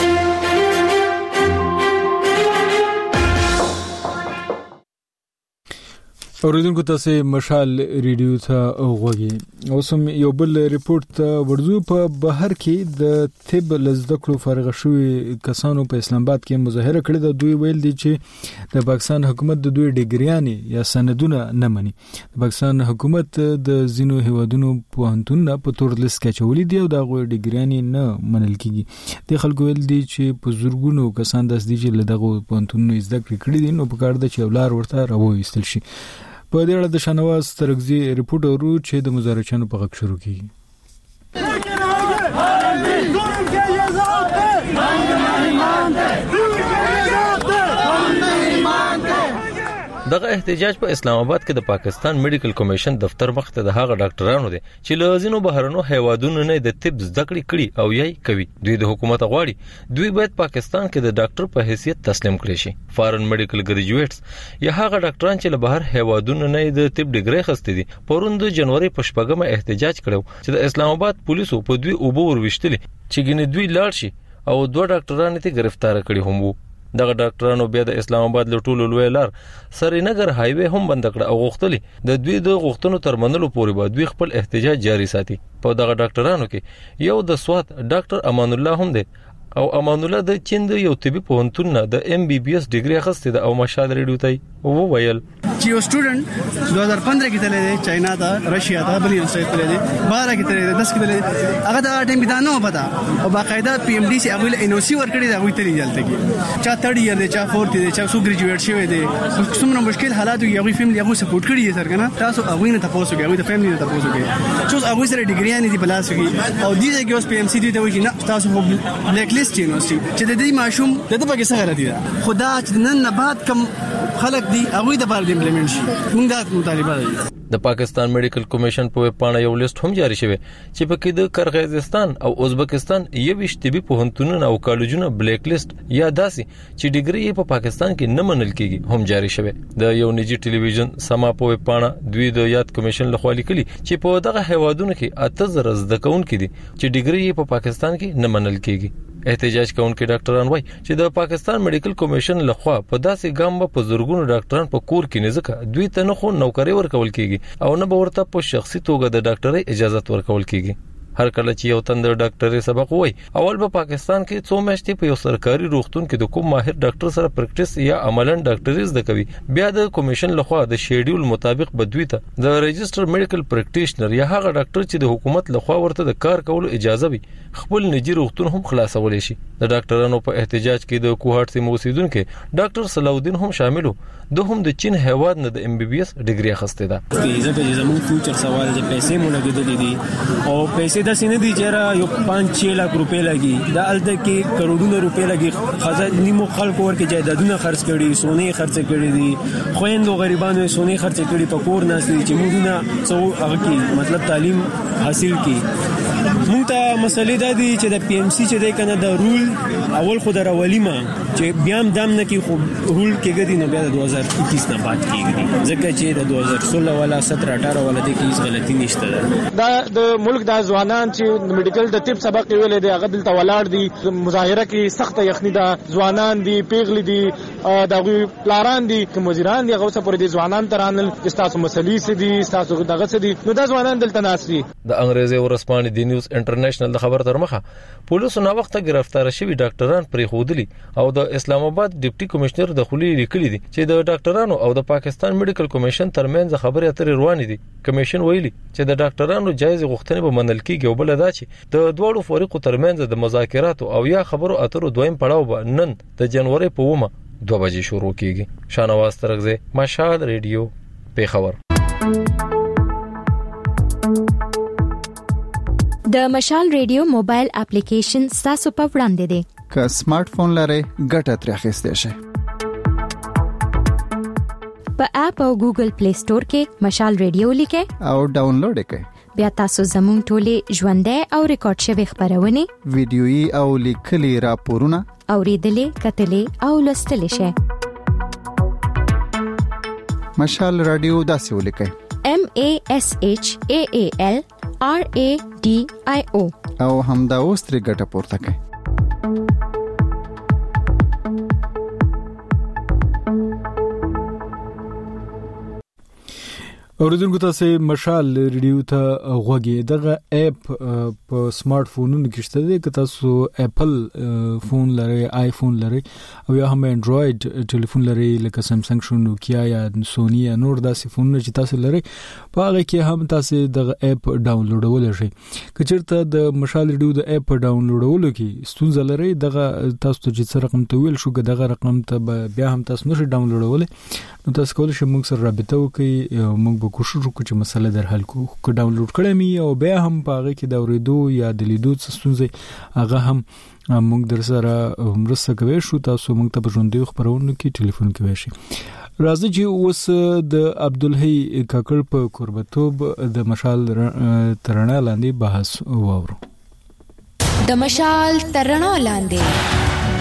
اوریدونکو تاسو مشال ریډیو ته غوږی. اوس هم یو بل ریپورت ورزو په بهر کې د طب لزدکړو فارغ شوی کسانو په اسلام آباد کې مظاهره کړې ده. دوی ویل دي چې د پاکستان حکومت د دوی ډیګریانې یا سندونه نه مني. د پاکستان حکومت د زینو هیوادونو پوهنتونونه په تور لیست کې چولې دي او دا غوړي ډیګریانې نه منل کیږي. د خلکو ویل دي چې په زورګونو کسان د دې چې لدغه پوهنتونونو زده کړې کړې دي نو په کار ده چې ولار ورته راوېستل شي. په دې اړه د شنواز ترغزي ریپورت ورو چې د مزارچانو په غږ شروع کیږي. دغه احتجاج په اسلام آباد کې د پاکستان میډیکل کمیشن دفتر مخ ته د هغه ډاکټرانو دي چې له ځینو بهرنو هیوادونو نه د طب زده کړې کړي او یې کوي. دوی د حکومت غواړي دوی باید پاکستان کې د ډاکټر په حیثیت تسلیم کړي شي. فارن میډیکل ګریجویټس یا هغه ډاکټران چې له بهر هیوادونو نه د طب ډیګري خسته دي پرون د جنوري په شپږمه احتجاج کړو چې د اسلام آباد پولیسو په دوی اوبو وروشتلي چې ګنې دوی لاړ شي او دوه ډاکټران ته گرفتار کړي هم وو. دغه ډاکټرانو بیا د اسلام آباد له ټولو لوی لار سرینګر هایوي هم بند کړ او غوښتلی د دوی د غوښتنو تر منلو پورې به دوی خپل احتجاج جاری ساتي. په دغه ډاکټرانو کې یو د سوات ډاکټر امان الله هم دی او امان الله د چین د یو طبي پوهنتون نه د ام بي بي اس ډیګري اخیسته ده او مشال ریډیو ته وو ویل چې یو سټوډنټ 2015 کې تللی دی چاینا ته رشیا ته بل یو ځای تللی دی 12 کې تللی دی 10 کې تللی دی هغه د ټیم کې نه پتا او باقاعده پی ام ډي سي هغه ان او سی ورکړي دا وي تللی جلته کې چا 3 ایئر دی چا 4 دی چا سو ګریجویټ شوی دی څومره مشکل حالات یو فیملی هغه سپورټ کړي سر کنه تاسو هغه نه تاسو کې هغه د فیملی نه تاسو کې چې هغه سره ډیګری نه دی بلاس کې او دې کې اوس پی ام سی دی ته وایي نه تاسو بلیک لیست یونیورسيټي چې د دې ماشوم د پکې څه غلطي ده خدا چې نن نه بعد کم خلک دی هغه د بار د امپلیمنٹ شي موږ دا مطالبه ده. د پاکستان میډیکل کمیشن په پاڼه یو لیست هم جاری شوی چې پکې د قرغیزستان او ازبکستان یو طبي پوهنتونونه او کالجونه بلیک لیست یا داسي چې ډیګري په پاکستان کې نه منل کیږي هم جاری شوی. د یو نجی ټلویزیون سما په پاڼه دوی د یاد کمیشن لخوا لیکلي چې په دغه هیوادونو کې 8000 زده کوونکي دي چې ډیګري په پاکستان کې نه منل کیږي. احتجاج کوونکي ډاکټران وایي چې د پاکستان میډیکل کمیشن لخوا په داسې ګام په زورګونو ډاکټران په کور کې نه ځکه دوی ته نه خو نوکری ورکول کیږي او نه به ورته په شخصي توګه د ډاکټرۍ اجازه ورکول کیږي. هر کله چې یو تند ډاکټري سبق وای اول په پاکستان کې 100 میاشتې په یو سرکاري روغتون کې د کوم ماهر ډاکټر سره پریکټیس یا عملاً ډاکټري زده کوي بیا د کمیشن لخوا د شیډول مطابق بدوي ته د ريجستر میډیکل پریکټیشنر یا هغه ډاکټر چې د حکومت لخوا ورته د کار کولو اجازه وي خپل نجی روغتون هم خلاصول شي. د ډاکټرانو په احتجاج کې د کوهاټ سیمې اوسیدونکو ډاکټر صلاح هم شاملو د هم د چین هیواد نه د ام بي بي اس ډیګري اخیسته ده. ځکه زموږ فیوچر سوال د پیسې مونږ لګیدل دي او پیسې د سینې دي چې یو 5-6 لک روپے لګي دا الته کې کروڑونو روپے لګي خزانه نیمو خلکو ورکه جایدادونه خرڅ کړي سونې خرڅ کړي دي خويندو غریبانو سونې خرڅ کړي په کور ناس دي چې موږ څو هغه کې مطلب تعلیم حاصل کړي. مونږ ته مسلې دا دي چې د پی ام سی چې د کنه د رول اول خو درولیما چې بیا هم دام نه کې خو رول کې غدي نو بیا د 2021 نه بعد کېږي ځکه چې د 2016 ولا 17-18 ولا د کې غلطي نشته. دا د ملک د ځوانان چې میډیکل د طب سبق ویل دي هغه دلته ولاړ دي مظاهره کې سخت یخني ده ځوانان دي پیغلي دي دغه پلاران دي کوم وزیران دي هغه څه پر دي ځوانان ترانل چې تاسو مسلې سي دي تاسو دغه څه دي نو دا ځوانان دلته ناسي. د انګريزي ورسپانې دی نیوز انټرنیشنل د خبر تر مخه پولیسو نو وخت گرفتار شوی ډاکټران پرې خودلی او د اسلام آباد ډیپټي کمشنر د خولي لیکلي دي چې د ډاکټرانو او د پاکستان میډیکل کمیشن ترمنځ خبرې اترې روانې دي. کمیشن ویلي چې د ډاکټرانو جایز غوښتنې به منل کیږي او بل دا چې د دوړو فریقو ترمنځ د مذاکرات او یا خبرو اترو دویم پړاو به نن د جنوري په 2 بجې شروع کیږي. شانواز ترغزه مشال ریډیو پیښور. د مشال ریډیو موبایل اپلیکیشن تاسو په وړاندې دی. که سمارټ فون لرئ ګټه ترې اخیستئ شئ. په اپ او ګوګل پلی سٹور کې مشال ریډیو لیکئ او ډاونلوډ یې کړئ. بیا تاسو زموږ ټولې ژوندۍ او ریکارډ شوی خبرونه ویډیويي او لیکلي راپورونه اوریدلې کتلې او لوستلې شئ. مشال رادیو داسې ولیکئ MASHAAL RADIO او همدا اوس ترې ګټه پورته کړئ. اوریدونکو تاسو مشال ریډیو ته غوږی دغه اپ په سمارټ فونونو کې شته دی. که تاسو اپل فون لرئ، آیفون لرئ او یا هم انډراید ټلیفون لرئ لکه سامسنګ شو، نوکیا یا سونی یا نور داسې فونونه چې تاسو لرئ، په هغه کې هم تاسو دغه اپ ډاونلوډول شئ. که چیرته د مشال ریډیو د اپ ډاونلوډولو کې ستونزه لرئ، دغه تاسو ته چې رقم ته ویل شو دغه رقم ته بیا هم تاسو نشئ ډاونلوډول، نو تاسو کولی شئ موږ سره رابطه وکړئ، موږ به کوشش وکړو چې مسله در حل کوو. که ډاونلوډ کړئ می او بیا هم په هغه کې د اوریدو یا د لیدو څه هغه هم موږ در سره مرسته کوي شو. تاسو موږ ته په ژوندۍ خبرونو کې ټلیفون کوي شي. راځي چې اوس د عبدالحی کاکړ په قربتوب د مشال ترڼا لاندې بحث واورو. د مشال ترڼا لاندې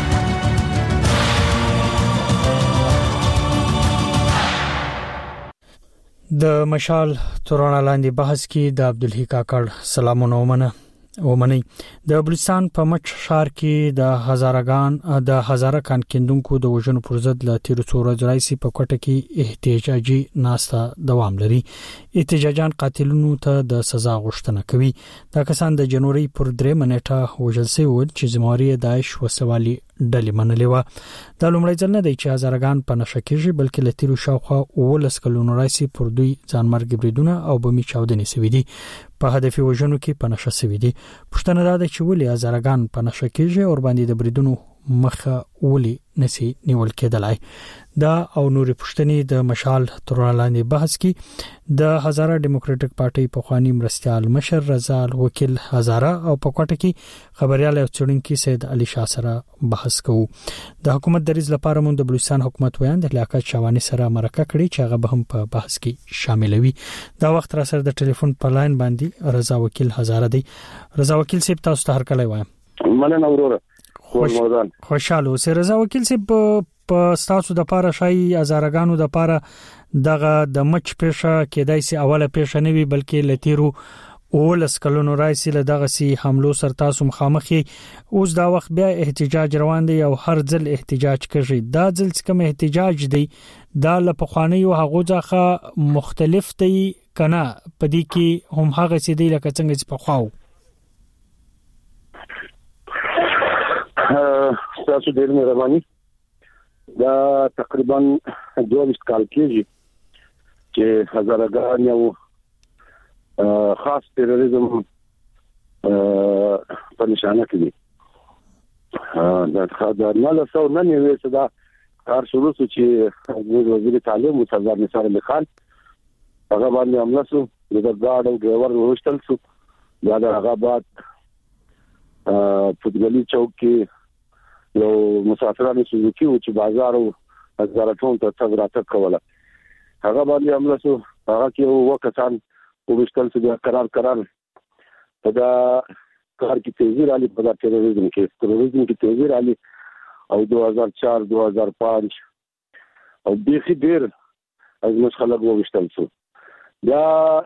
د مشال ترڼا لاندې بحث کې د عبدالحی کاکړ سلامونه ومني. د بلوچستان په مچ شهر کې د هزاره کان کیندونکو د وژنو پر ضد ل تیر څو ورځې راځي په کوټه کې احتجاجي ناسته دوام لري. احتجاجان قاتلونو ته د سزا غوښتنه کوي. دا کسان د جنوري پر 3 منېټه وژل شوي چې زمواري داعش وسوالي ډلې منلې و. دا لومړی ځل نه دی چې هزارګان په نشه کېږي، بلکې له تیرو شاوخوا 19 کلونو راځي پر دوی ځانمرګ بریدونه او بمي چاودنې شوي دي. په هدفي وژنو کې په نشه شوي دي. پښتنه دا ده چې ولې هزارګان په نشه کېږي او باندې د بریدونو مخه ولې نسی نیول کېدلای. دا او نورې پښتنې د مشال ترڼا لاندې بحث کې د هزاره ډیموکراټک پارټي په خواني مرستيال مشر رضا وکیل هزاره او په کوټه کې خبريال او څېړونکو سید علي شاه سره بحث کوو. د حکومت دریز لپاره مونږ د بلوچستان حکومت ویان د لیاقت شوانی سره مرکه کړې چې هغه به هم په بحث کې شاملوي. دا وخت را سره د ټلیفون په لاین باندې رضا وکیل هزاره دی. رضا وکیل صاحب تاسو ته هر کله وایم. مننه وروره. خوشاله اوسئ. رضا وکیل صاحب په تاسو د پاره شای هزارګانو د پاره دغه د مچ پیښه کېدای سي اوله پیښه نه وي، بلکې لتیرو 19 کلونو راځي له دغه سي حملو سر تاسو مخامخي. اوس دا وخت بیا احتجاج روان دی او هر ځل احتجاج کوي. دا ځل کوم احتجاج دی دا له پخوانی او هغه ځخه مختلف دی کنه؟ پدې کې هم هغه سي دی لکه څنګه چې په خواو تاسو ډیر مهرباني. دا تقریبا 22 کال کېږي چې هزارګان یو خاص تروریزم په نشانه کې دي. دا خبر نه لسو نه نیوي صدا کار شروع شو چې وزیر تعلیم سردار نثار علي خان هغه باندې عمله شو. د ګاډ او ډرایور وشتل شو. دا د هغه بعد فوتبالي چوک کې یو مسافرانو سوزوکی و چې بازار او هزارټون ته تګ راتګ کوله. هغه باندې عمله شو. هغه کې وکسان وبشتل چې قرار په دا کار کې تیزی رالی، په دا تروریزم کې تیزی رالی او 2004 2005 او بیخي ډیر از موږ خلک وبشتل شو. بیا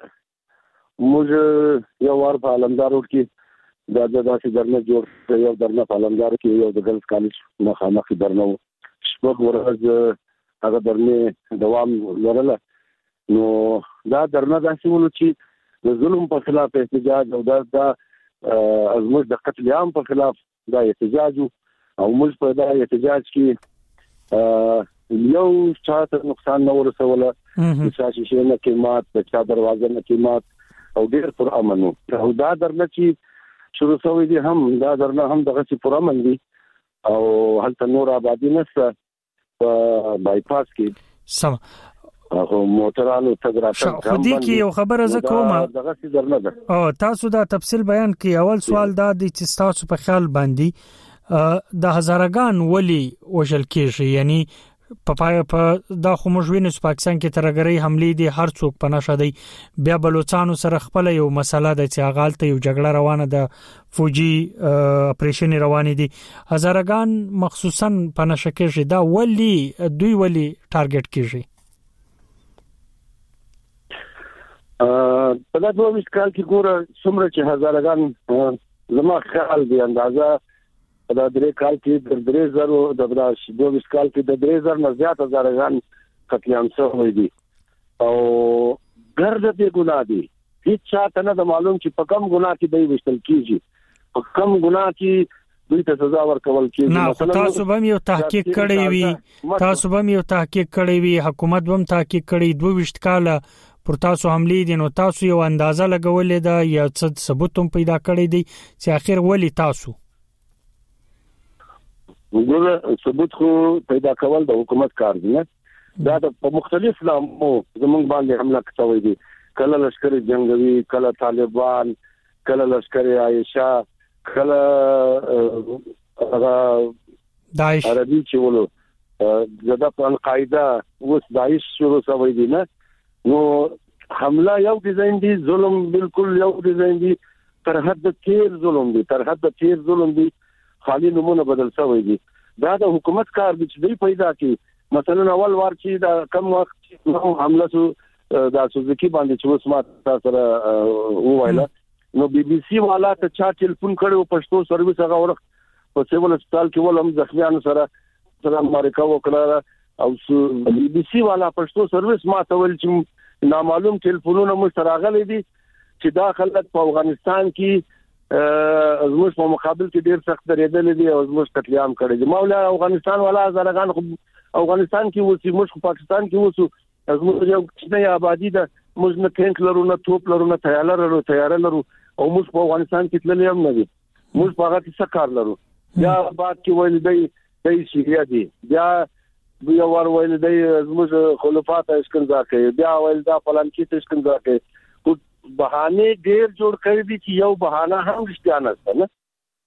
موږ یو وار په علمدار روډ کې دا داسې درنه جوړ یو درنه پالندار کې یو د ګرلز کالج مخامخ درنه شپږ ورځ هغه درنه دوام لرله. نو دا درنه داسې ولو چې د ظلم په خلاف احتجاج او دا ازموږ د قتل عام په خلاف دا احتجاج او موږ په دا احتجاج کې یو چاته نقصان نه ورسوله. چې شي نه کېمات د چا دروازه نه کېمات او ډیر پر امنو. او دا درنه چې شروع شوی دي هم دا درنه هم دغه سی پوره من دي او هلته نور آبادی نشته په بایپاس کې سم او موټرانو تګراتګ خو دې کې یو خبره ز کومه دغه سی درنه ده. او تاسو دا تفصیل بیان کې اول سوال دا دی چې تاسو په خیال باندې د هزارګان ولی وژل کېږي؟ یعنی په دا خو موږ وینو چې پاکستان کې ترګری حمله دي، هر څوک په نشه دی. بیا بلوچستان سره خپل یو مسله ده چې هغه یو جګړه روانه ده، فوجي اپریشن روانه دي. هزارګان مخصوصا په نشه کېږي. دا ولی دوی ولی ټارګټ کېږي؟ په دا 22 کال کې ګوره څومره چې هزارګان زما خیال دی اندازه دا 3 کال کې د 3000 د 22 کال کې د 3000 نه زیات هزارګان قتلعام شوی دي او ګرد دې ګناه دي هیڅ چاته نه معلوم چې په کوم ګناه کې دی وشتل کیږي په کوم ګناه کې دوی ته سزا ورکول کیږي مثلا تاسو به یو تحقیق کړی وي تاسو به یو تحقیق کړی وي حکومت هم تحقیق کړی 22 کاله پر تاسو حملې دي نو تاسو یو اندازه لګولې ده یا څه ثبوت هم پیدا کړی دی چې اخر ولی تاسو وګوره ثبوت خو پیدا کول د حکومت کار دی نه دا په مختلف لامو زمونږ باندې حمله کوي دي کله لشکر جنگوي کله طالبان کله لشکر عائشہ کله داعش عربي چې ولو زده په القاعده اوس داعش شروع شوی دی نه نو حمله یو ډیزاین دی ظلم بالکل یو ډیزاین دی تر حد تیر ظلم دی تر حد تیر ظلم دی خالی نمونه بدل شوی دی دا د حکومت کار دی چې دوی پیدا کی مثلا اول وار چې دا کم وخت نو حمله سو دا سوزکی باندې چې اوس ما سره وویل نو بي بي سي والا ته چا ټلیفون کړو پښتو سرویس هغه ورخ په سیول هسپتال کې ولهم زخمیانو سره امریکا وکړه او بي بي سي والا پښتو سرویس ما ته ول چې نامعلوم ټلیفونونه مو سره غلي دي چې دا خلک په افغانستان کې زموږ په مقابل کې ډیر سخت درېدل دي او زموږ قتلعام کړي دي مولا افغانستان والا زرغان افغانستان کې وسی موږ پاکستان کې وسو زموږ یو کښنه آبادی ده موږ نه ټینک لرو نه توپ لرو نه تیار لرو او موږ په افغانستان کې تللی هم نه دي موږ په هغه کې څه کار لرو یا بعد کې ویل دی سیریا دي بیا ور ویل دی زموږ خلافات اسکنزا کوي بیا ویل دا فلان کې اسکنزا کوي بهانه ډیر جوړ کړی دي چې یو بهانه هم رښتیا نه ده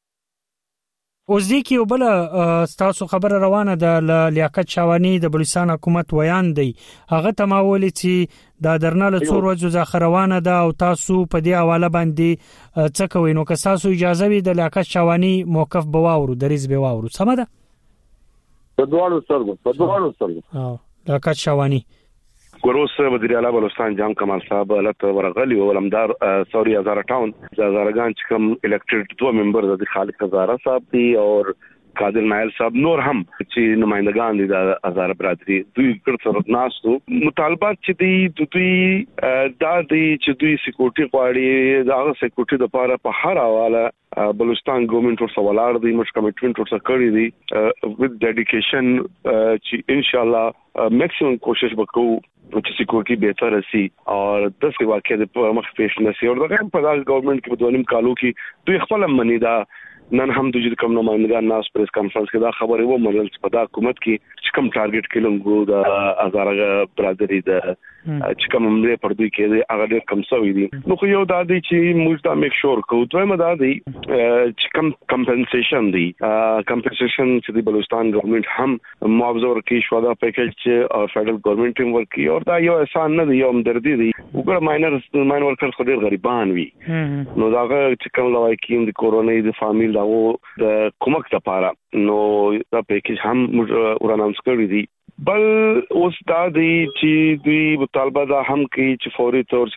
اوس دې کې وبله تاسو خبره روانه ده لیاقت شاوانی د بلوچستان حکومت ویان دی هغه تماولي چې دا درنه له څور ورځې ځخه روانه ده او تاسو په دې حواله باندې څه کوئ نو که تاسو اجازه وي د لیاقت شاوانی موقف بواورو دریز بواورو سم ده په دوه سرګو لیاقت شاوانی ګوروس وزیر اعلی بلوچستان جام کمال صاحب لته ورغلی ولمدار سوري هزار ټاون زارغان چې کوم الیکټډ دوه ممبر د خالد هزاره صاحب دي او قادر نایل صاحب نور هم چې نمائندگان دي د هزاره برادری دوی ګرځر ناسو مطالبات چې دي دوی دا دي چې دوی سکیورټي غواړي دا سکیورټي د لپاره په هر حواله بلوچستان ګورنمنت ورسره ولاړ دي موږ کمیټمنټ ورسره کړی دي وذ ډیډیکیشن چې ان شاء الله میکسیمم کوشش وکړو چې سکیورټي بهتر شي او د څه واقع د مخ پیش نشي او دغه په ګورنمنت کې په دویم کالو کې دوی خپل منی دا نن هم د کوم نمائندگان ناس پریس کانفرنس کې دا خبره و منل چې په دا حکومت کې چې کوم ټارګټ کېلونګو د هزاره برادری د چې کوم موږ پر دوی کې هغه ډېر کم شوی دي نو خو یو دا دی چې موږ دا میک شور کوو دوی مدا دی چې کوم کمپنسیشن دی کمپنسیشن چې د بلوچستان ګورنمنت هم معاوضه ورکړي شو دا پیکیج چې فدرل ګورنمنت هم ورکړي او دا یو احسان نه دی یو همدردي دی وګوره ماینر ورکر خو ډېر غریبان وي نو دا چې کوم لوایکین د کورونې د فامیل دا د کومک لپاره نو دا پیکیج هم ورانامس کړی دی بل اوس دا دی چې دوی مطالبه دا هم کوي چې فوري تور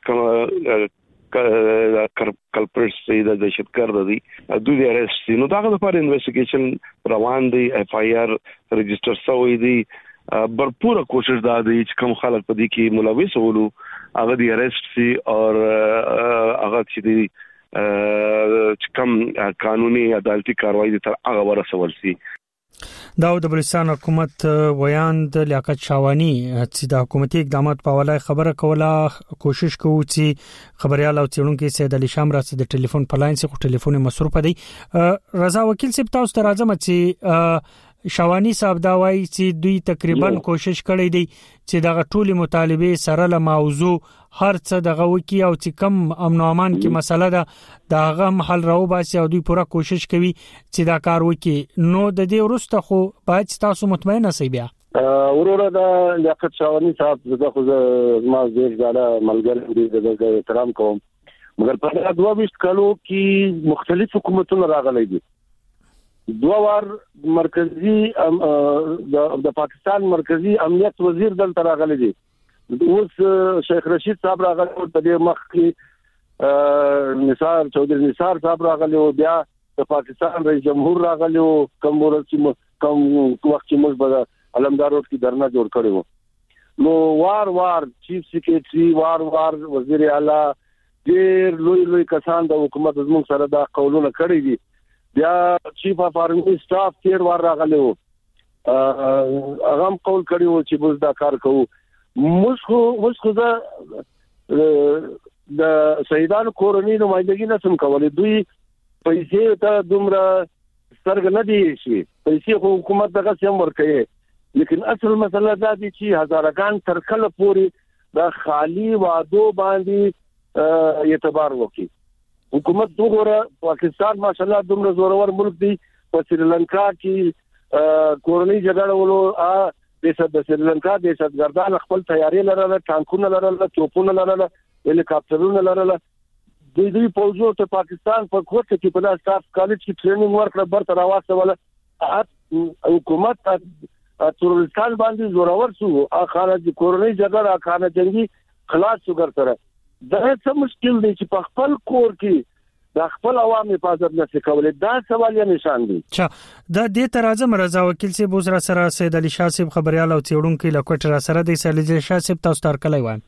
کلپریټس د دهشتګرد دي دوی د اریسټ نو دا لپاره انویسټیګیشن روان دی اف آی آر رجسٹر شوی دی برپوره کوشش دا دی چې کوم خلک په دې کې ملوث ولو هغه دی اریسټ سي او هغه چې دی چې کوم قانوني عدالتي کاروایی تر هغه ورسول سي دا د بلوچستان حکومت ویان د لیاقت شاوانی چې د حکومتي اقدامات په اړه خبره کوله کوشش کوو چې خبريال او چېرونکو سید علي شام راځي د ټلیفون په لاین څخه ټلیفون مصروف دی رضا وکیل صاحب تاسو ته راځم چې شاوانی صاحب دا وایي چې دوی تقریبا کوشش کړی دی چې دغه ټولي مطالبه سره له موضوع هر څه دغه وکی او چې کم امن او امان کې مسله ده دغه محل راو باسي او دوی پوره کوشش کوي چې دا کار وکي نو د دې ورسته خو باید تاسو مطمئن اوسئ بیا وروره دا لیاقت شاوانی صاحب زه خو ما زیر زاله ملګری دې د احترام کوم مګر په 22 کالو کې مختلف حکومتونه راغلي دي دوه وار مرکزی د پاکستان مرکزی امنیت وزیر دلته راغلی دی اوس شیخ رشید صاحب راغلی په دې مخ کې نثار چودھری نثار صاحب راغلی او بیا د پاکستان رئیس جمهور راغلی او کوم وخت چې موږ به علمدار روډ کې درنه جوړ کړو نو وار چیف سیکریټری وار وزیر اعلی ډېر لوی کسان د حکومت زموږ سره دا قولونه کړی دي بیا چیف اف آرمی سټاف تیر وار راغلی او هغه قول کړی و چې موږ دا کار کوو موږ خو د شهیدانو کورنۍ نمائندګي نسم کولای دوی پیسې ته دومره سترګ نه دی شي پیسې خو حکومت دغه سم ورکړي لیکن اصل مسله دا دي چې هزارګان تر کله پورې د خالی وعدو باندې اعتبار وکړي حکومت وګوره پاکستان ماشاءالله دومره زورور ملک دی په سریلانکا کې کورنۍ جګړه ولو د سریلانکا د دهشتګردان خپل تیاری لرله ټانکونه لرله توپونه لرله هلیکاپټرونه لرله دوی پوځو ته پاکستان په کوټ کې په لاس کالج کې ټریننګ ورکړه برته راوستله حکومت ترورستان باندې زورور شو خارج کورنۍ جګړه خانه جنگي خلاص شو ګرځره دا څه مشکل دی چې په خپل کور کې د خپل عوام حفاظت نشي کولای دا سوال یې نشان دی چې د دې تر اعظم رضا وکیل سی بوزرا سره سید علي شاه صاحب خبريال او څېړونکو لکوټ را سره د سید علي شاه صاحب تاسو تر کله وایم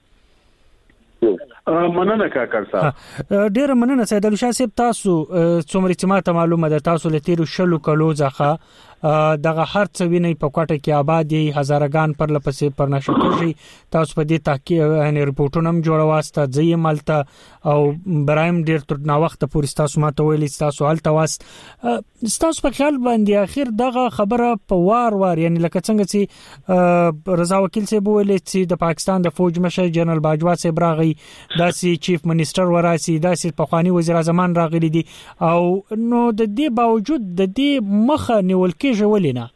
مننه کاکړ صاحب ډیر مننه سید علي شاه صاحب تاسو څومره چې ماته معلومه ده تاسو لتیر شلو کلو ځخه دغه هر څه ویني په کوټه کې آبادی هزارګان پر لپسې پر نشکري تاسو په دې تحقیق یعنی رپورټونه هم جوړواسته ځای مالته او برایم ډیر تر نا وخت پورې تاسو ماته ویلي تاسو حالت واس تاسو په خیال باندې اخر دغه خبره په وار یعنی لکه څنګه چې رضا وکیل صاحب ویلي چې د پاکستان د فوج مشر جنرال باجوا صاحب راغی داسي چیف منسٹر وراسي داسي پخوانی وزیر اعظم راغلي دي او نو د دې باوجود د دې مخه نیول ولینه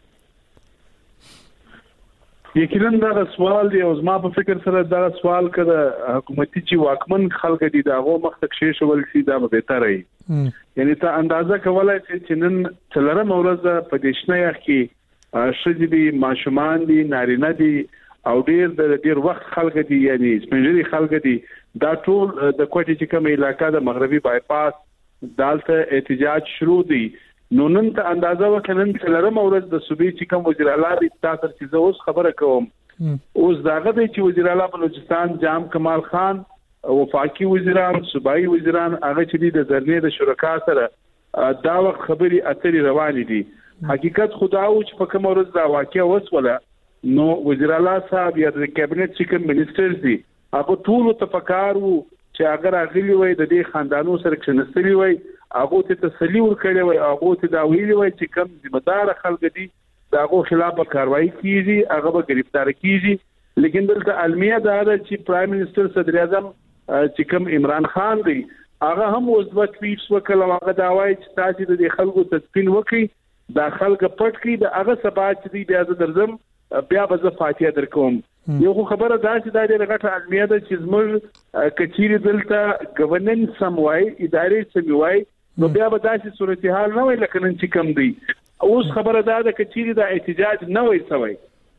یقینا دا سوال دی او زما په فکر سره دا سوال کړه حکومتي چې واکمن خلک دي داغه مخ تک شې شول سي دا به تر وي یعنی ته اندازه کولای چې نن څلره مورزه په دیشنه یخ کې شجبي ماشومان دي نارینه دي او ډیر وخت خلک دي یعنی سپنجري خلک دي دا ټول د کوټې چې کوم علاقې د مغربي بایپاس دالته احتجاج شروع دي نو نن ته اندازه وکړم چې لرم اورز د صوبې چې کوم وزیر اعلی د تاسو چې زه اوس خبره کوم اوس داغه د چې وزیر اعلی بلوچستان جام کمال خان وفاقي وزیران صوبایي وزیران هغه چې د ځرنې د شرکا سره دا وخت خبري اترې روان دي حقیقت خدا او چې په کوم ورځ دا واقعیا وسوله نو وزیر اعلی صاحب یا د کابینټ چې کوم منسټرز دي هغه ټول تفکر چې اگر اغلی وای د دې خاندانو سره کښنستلی وای هغه ته تسلی ورکړي وای هغه ته دا ویلي وای چې کم ذمہ دار خلک دي داغه خلاف کاروایی کیږي هغه به گرفتار کیږي لیکن دلته علمیه دا ده چې پرایم منسٹر صدر اعظم چې کم عمران خان دی هغه هم اوس د ټویټس وکړه هغه دا وایي چې تاسو د خلکو تسپین وکړي د خلک پټ کړي د هغه سبا چې دی بیا درځم بیا به زه فاتحه درکوم یو خبره دا چې دا د غټه علمیه ده چې زموږ کچيري دلته گورننس سم وای ادارې سم وای نو بیا به داسې صورتحال نه وي لکه نن چې کم دی اوس خبره دا ده کچيري د احتجاج نه وای سوي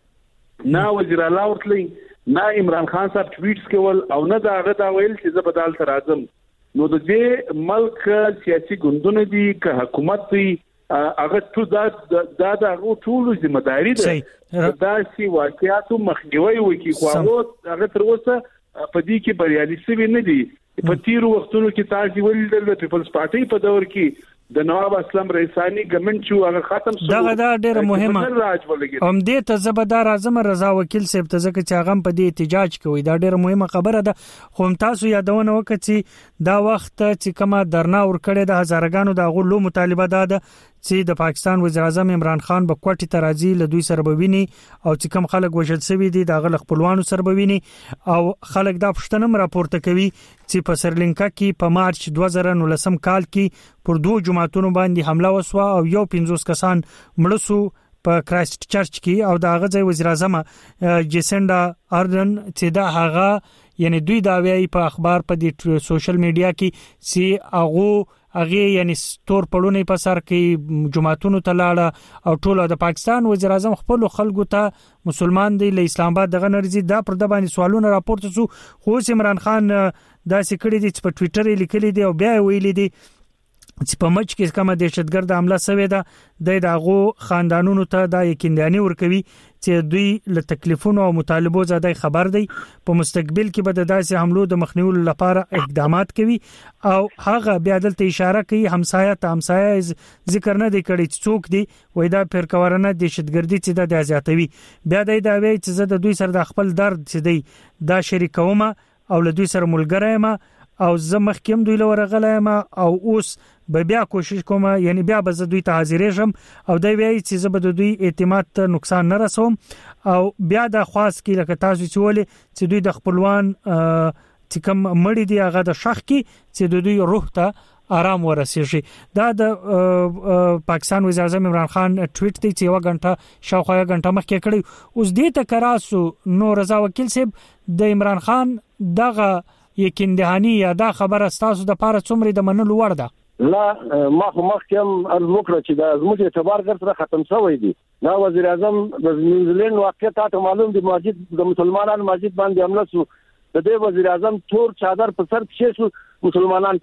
نه وزیر اعلی ورتلی نه عمران خان صاحب ټویټس کول او نه دا هغه دا ویل چې زه بدل تر اعظم نو د دې ملک سیاسي ګوندونه دي که حکومت دی هغه ټول دا ټول ذمہ داری ده دا سی واقعیاتو مخنیوي وکي خو هغه تر اوسه په دې کې بریالي شوی نه دي په تیرو وختونو کې تاسو ولیدل د پیپلز پارټي په دور کې د نواب اسلام رئیسانی ګمنټ چې هغه ختم شو دا ډیره مهمه هم دې ته زبردار اعظم رضا وکیل صاحب ته ځکه چې هغه په دې احتجاج کوي دا ډیره مهمه خبره ده خو تاسو یادونه وکړئ چې دا وخت چې کومه درنا ور کړې د هزارګانو د غلو مطالبه ده چې د پاکستان وزیر اعظم عمران خان په کوټه ترازی له دوی سره بویني او چې کوم خلک وژل شوی دي د غل خپلوانو سره بویني او خلک دا پښتنم راپورته کوي چې په سریلانکا کې په مارچ 2019 کال کې پر دوه جماعتونو باندې حمله وسوه او یو 50 کسان مړ شو په کرایسټ چرچ کې او د هغه وزیر اعظم جیسنډا اردن چې دا هغه یعنی دوی دا وایي په اخبار په د سوشل میډیا کې چې هغه هغه یعنی ستور پړونی په سر کې جماعتونو ته لاړه او ټول د پاکستان وزیر اعظم خپل خلکو ته مسلمان دی له اسلام آباد دغه نرزي دا پر د باندې سوالونه راپورته شو خو عمران خان دا سکړی دی چې په ټوئیټر لیکلی دی او بیا ویلی دی چې په مچ کې کومه دهشتګرد حمله شوې ده د دغه خاندانونو ته دا یقیني ورکوي چې دوی له تکلیفونو او مطالبو زده خبر دي په مستقبل کې به د داسې حملو د مخنیوي لپاره اقدامات کوي او هغه بیا دلته اشاره کوي همسایه ذکر نه دی کړی چې څوک دی وای دا پرکورنه دهشتګردي چې د زیاتوي بیا د وی چې زه د دوی سره د خپل درد چې دی دا شریکومه او له دوی سره ملګری یم او زه مخکیم دوی لور غلایم او اوس به بیا کوشش کوم یعنی بیا به دوی ته حاضر شم او دا وی چې زه به د دوی اعتماد ته نقصان نه رسوم او بیا د خاص کې لکه تاسو چې ولې چې دوی د خپلوان چې کوم مړی دی هغه د شخ کې چې د دوی روح ته آرام ورسیږي دا د پاکستان وزیر اعظم عمران خان ټویټ دی چې 1 غنټه شاوخوا غنټه مخکې کړی اوس دې ته کراسو نو رضا وکیل صاحب د عمران خان دغه یقین دهانی یا دا خبره تاسو د پاره څومره د منلو وړ ده لا ما خو مخکم ارزوکړه چې د زموږ اعتبار سره ختم شوی دی دا وزیر اعظم د نیوزیلند واقعیت ته معلوم دی مسجد د مسلمانانو مسجد باندې حمله شو د دې وزیر اعظم تور چادر په سر کې شو مسلمانان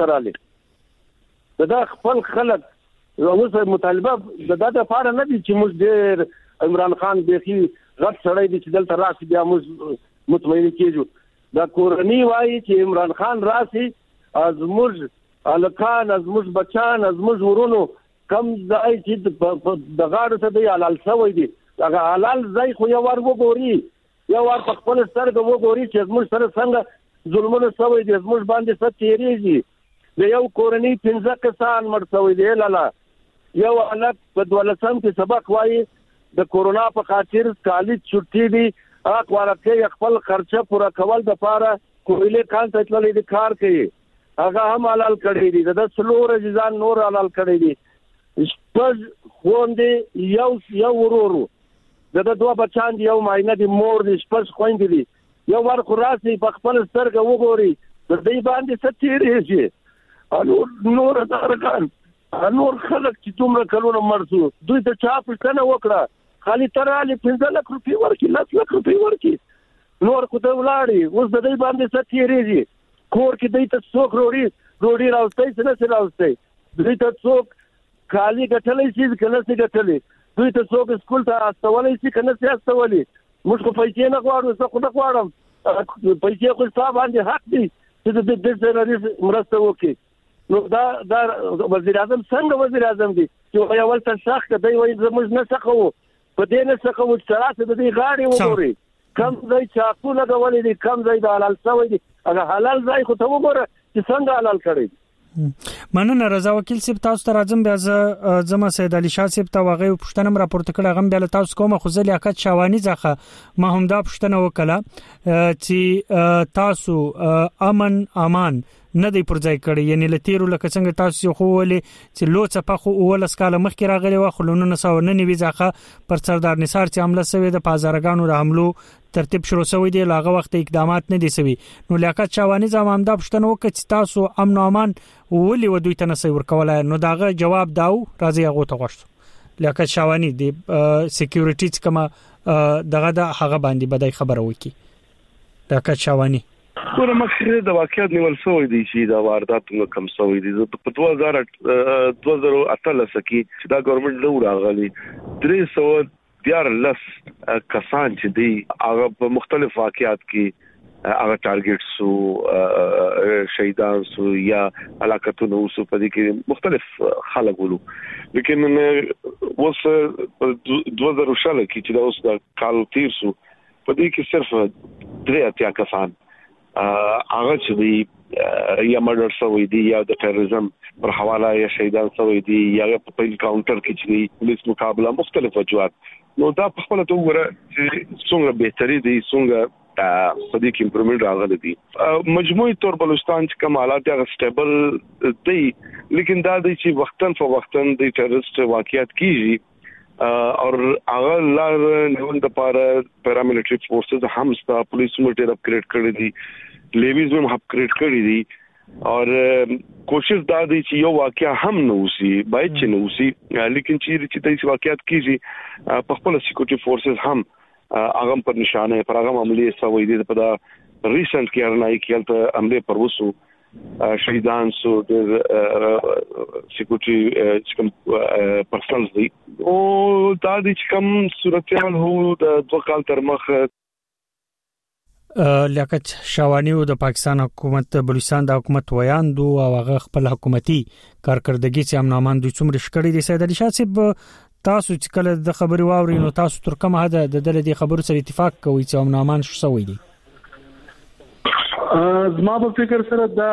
تراله دا خپل خلک زموږ مطالبه د دغه لپاره نه دي چې موږ ډېر عمران خان بيخي غټ سړی دی چې دلته راشي بیا موږ مطمئن کیږو دا کورنی وایي چې عمران خان راشي ازموږ الکان ازموږ بچان ازموږ ورونو کم ځای چې د غاړه ته دی حلال شوی دی هغه حلال ځای خو یو ور وګوري یو ور په خپل سترګې وګوري چې ازموږ سره څنګه ظلمونه شوی دی ازموږ باندې څه تیریږي د یو کورنی 15 کسان مړ شوی دی لاله یو الک په 12 کې سبق وایي د کورونا په خاطر کالج چھٹی دی اقوالته خپل خرچه پورا کول د پاره کویلې کان ته تللی د کار کوي هغه هم حلال کړی دي د سلور ځان نور حلال کړی دي شپږ خوندې یو ورورو د دوه بچان یو ماینه دي مور دي شپږ خويندې دي یو ور خراسي په خپل سترګه وګوري د دې باندې ستیریږي نور دارکان نور خلک چې تومره کلونه مرسو دوی ته چا پښتنه وکړه خالي تراله 15 لک روپۍ ورکی 10 لک روپۍ ورکی نور کو ته ولاړی اوس د دې باندې ستیریږي کور کې دوی ته څوک روړي راوستي څه راوستي دوی ته څوک خالي غټلې شي کنه څه غټلې دوی ته څوک سکول ته استولې شي کنه څه استولې موږ خو پیسې نه غواړو څه خو نه غواړم پیسې خو صاحب باندې حق دي چې د دې مرسته وکړي نو دا وزیر اعظم څنګه وزیر اعظم دي چې یو ول ته شخص دی وایي زموږ نه څخه په دې نه څخه و چې د دې غاړې وګوري کم ځای چاقو لګولې دي کم ځای د حلال شوی دي هغه حلال ځای خو ته وګوره چې څنګه حلال کړی مننه رضا وکیل صاحب تاسو ته راځم بیا زما سید علي شاه صاحب ته واغې پښتنه راپورته کړه غم بیا تاسو کومه خو ځل لیاقت شوانی ځخه ما هم دا پښتنه وکړه چې تاسو امان نه دی پر ځای کړی یعنی لتیرو لکه څنګه تاسو خو ولې چې لوڅه په خو ولس کاله مخکې راغلی و خلونو 999 ځخه پر سردار نثار چې حمله شوی د بازارګانو د حملو ترتیب شروع شوی دی لاغه وخت اقدامات نه دي شوی نو لیاقت شوانی زمام دا پښتنه وکړه چې تاسو امن او امان ولې و دوی ته نسي ورکولای نو داغه جواب داو راځي هغه ته غوښتو لیاقت شوانی د سکیورټی کما دغه د هغه باندې بدای خبره وکي لیاقت شوانی ګوره مخکې د واقعیت نیول شوی دی چې دا وارداتونه کم شوی دي په 2018 کې چې دا ګورنمنت له راغلي 314 کسان چې دی هغه په مختلف واقعیات کې هغه ټارګټ سو شهیدان سو یا علاقتونو سو په دې کې مختلف خلک ولو لیکن اوس 2000 کې چې دا اوس د کال تیر سو په دې کې صرف 3 کسان هغه چې دی یا مرډر شوی دی یا د ټیرریزم پر حواله یا شهیدان شوی دی یا په پیل کاونټر کې چې دی پولیس مقابله مختلف وجوهات نو دا په خپل توګه وره چې څنګه بهتري دي څنګه په دې کې امپرومنت راغلی دي مجموعي تور بلوچستان چې کمالات هغه سټیبل دی لیکن دا د چې وختن په وختن د ټیرریست واقعیت کیږي اور هغه لار نیول د پاره پیراملیټری فورسز هم ستا پولیس موټر اپګریډ کړی دي لیویز هم اپګریډ کړی دي اور کوشش دا دی چې یو واقعیا هم نه وسی باید چې نه وسی لیکن چې داسې واقعیت کیږي په خپل سکیورټي فورسز هم هغه پر نشانه پر هغه عملیه سوي دي په دا ریسنت کې ارنای کې ته عملیه پر وسو شهیدان سو د سکیورټي کوم پرسنلز دي او دا د کوم صورتحال هو د 2 کال تر مخ لیاقت شاوانی او د پاکستان حکومت بلوچستان د حکومت ویاندو او هغه خپل حکومتي کارکردګي چې امنامان دوی څومره شکړې دي سید علي شاه صاحب تاسو چې کله د خبري واوري نو تاسو تر کومه حد د دې خبرو سره اتفاق کوئ چې امنامان شو سوي دي زما په فکر سره دا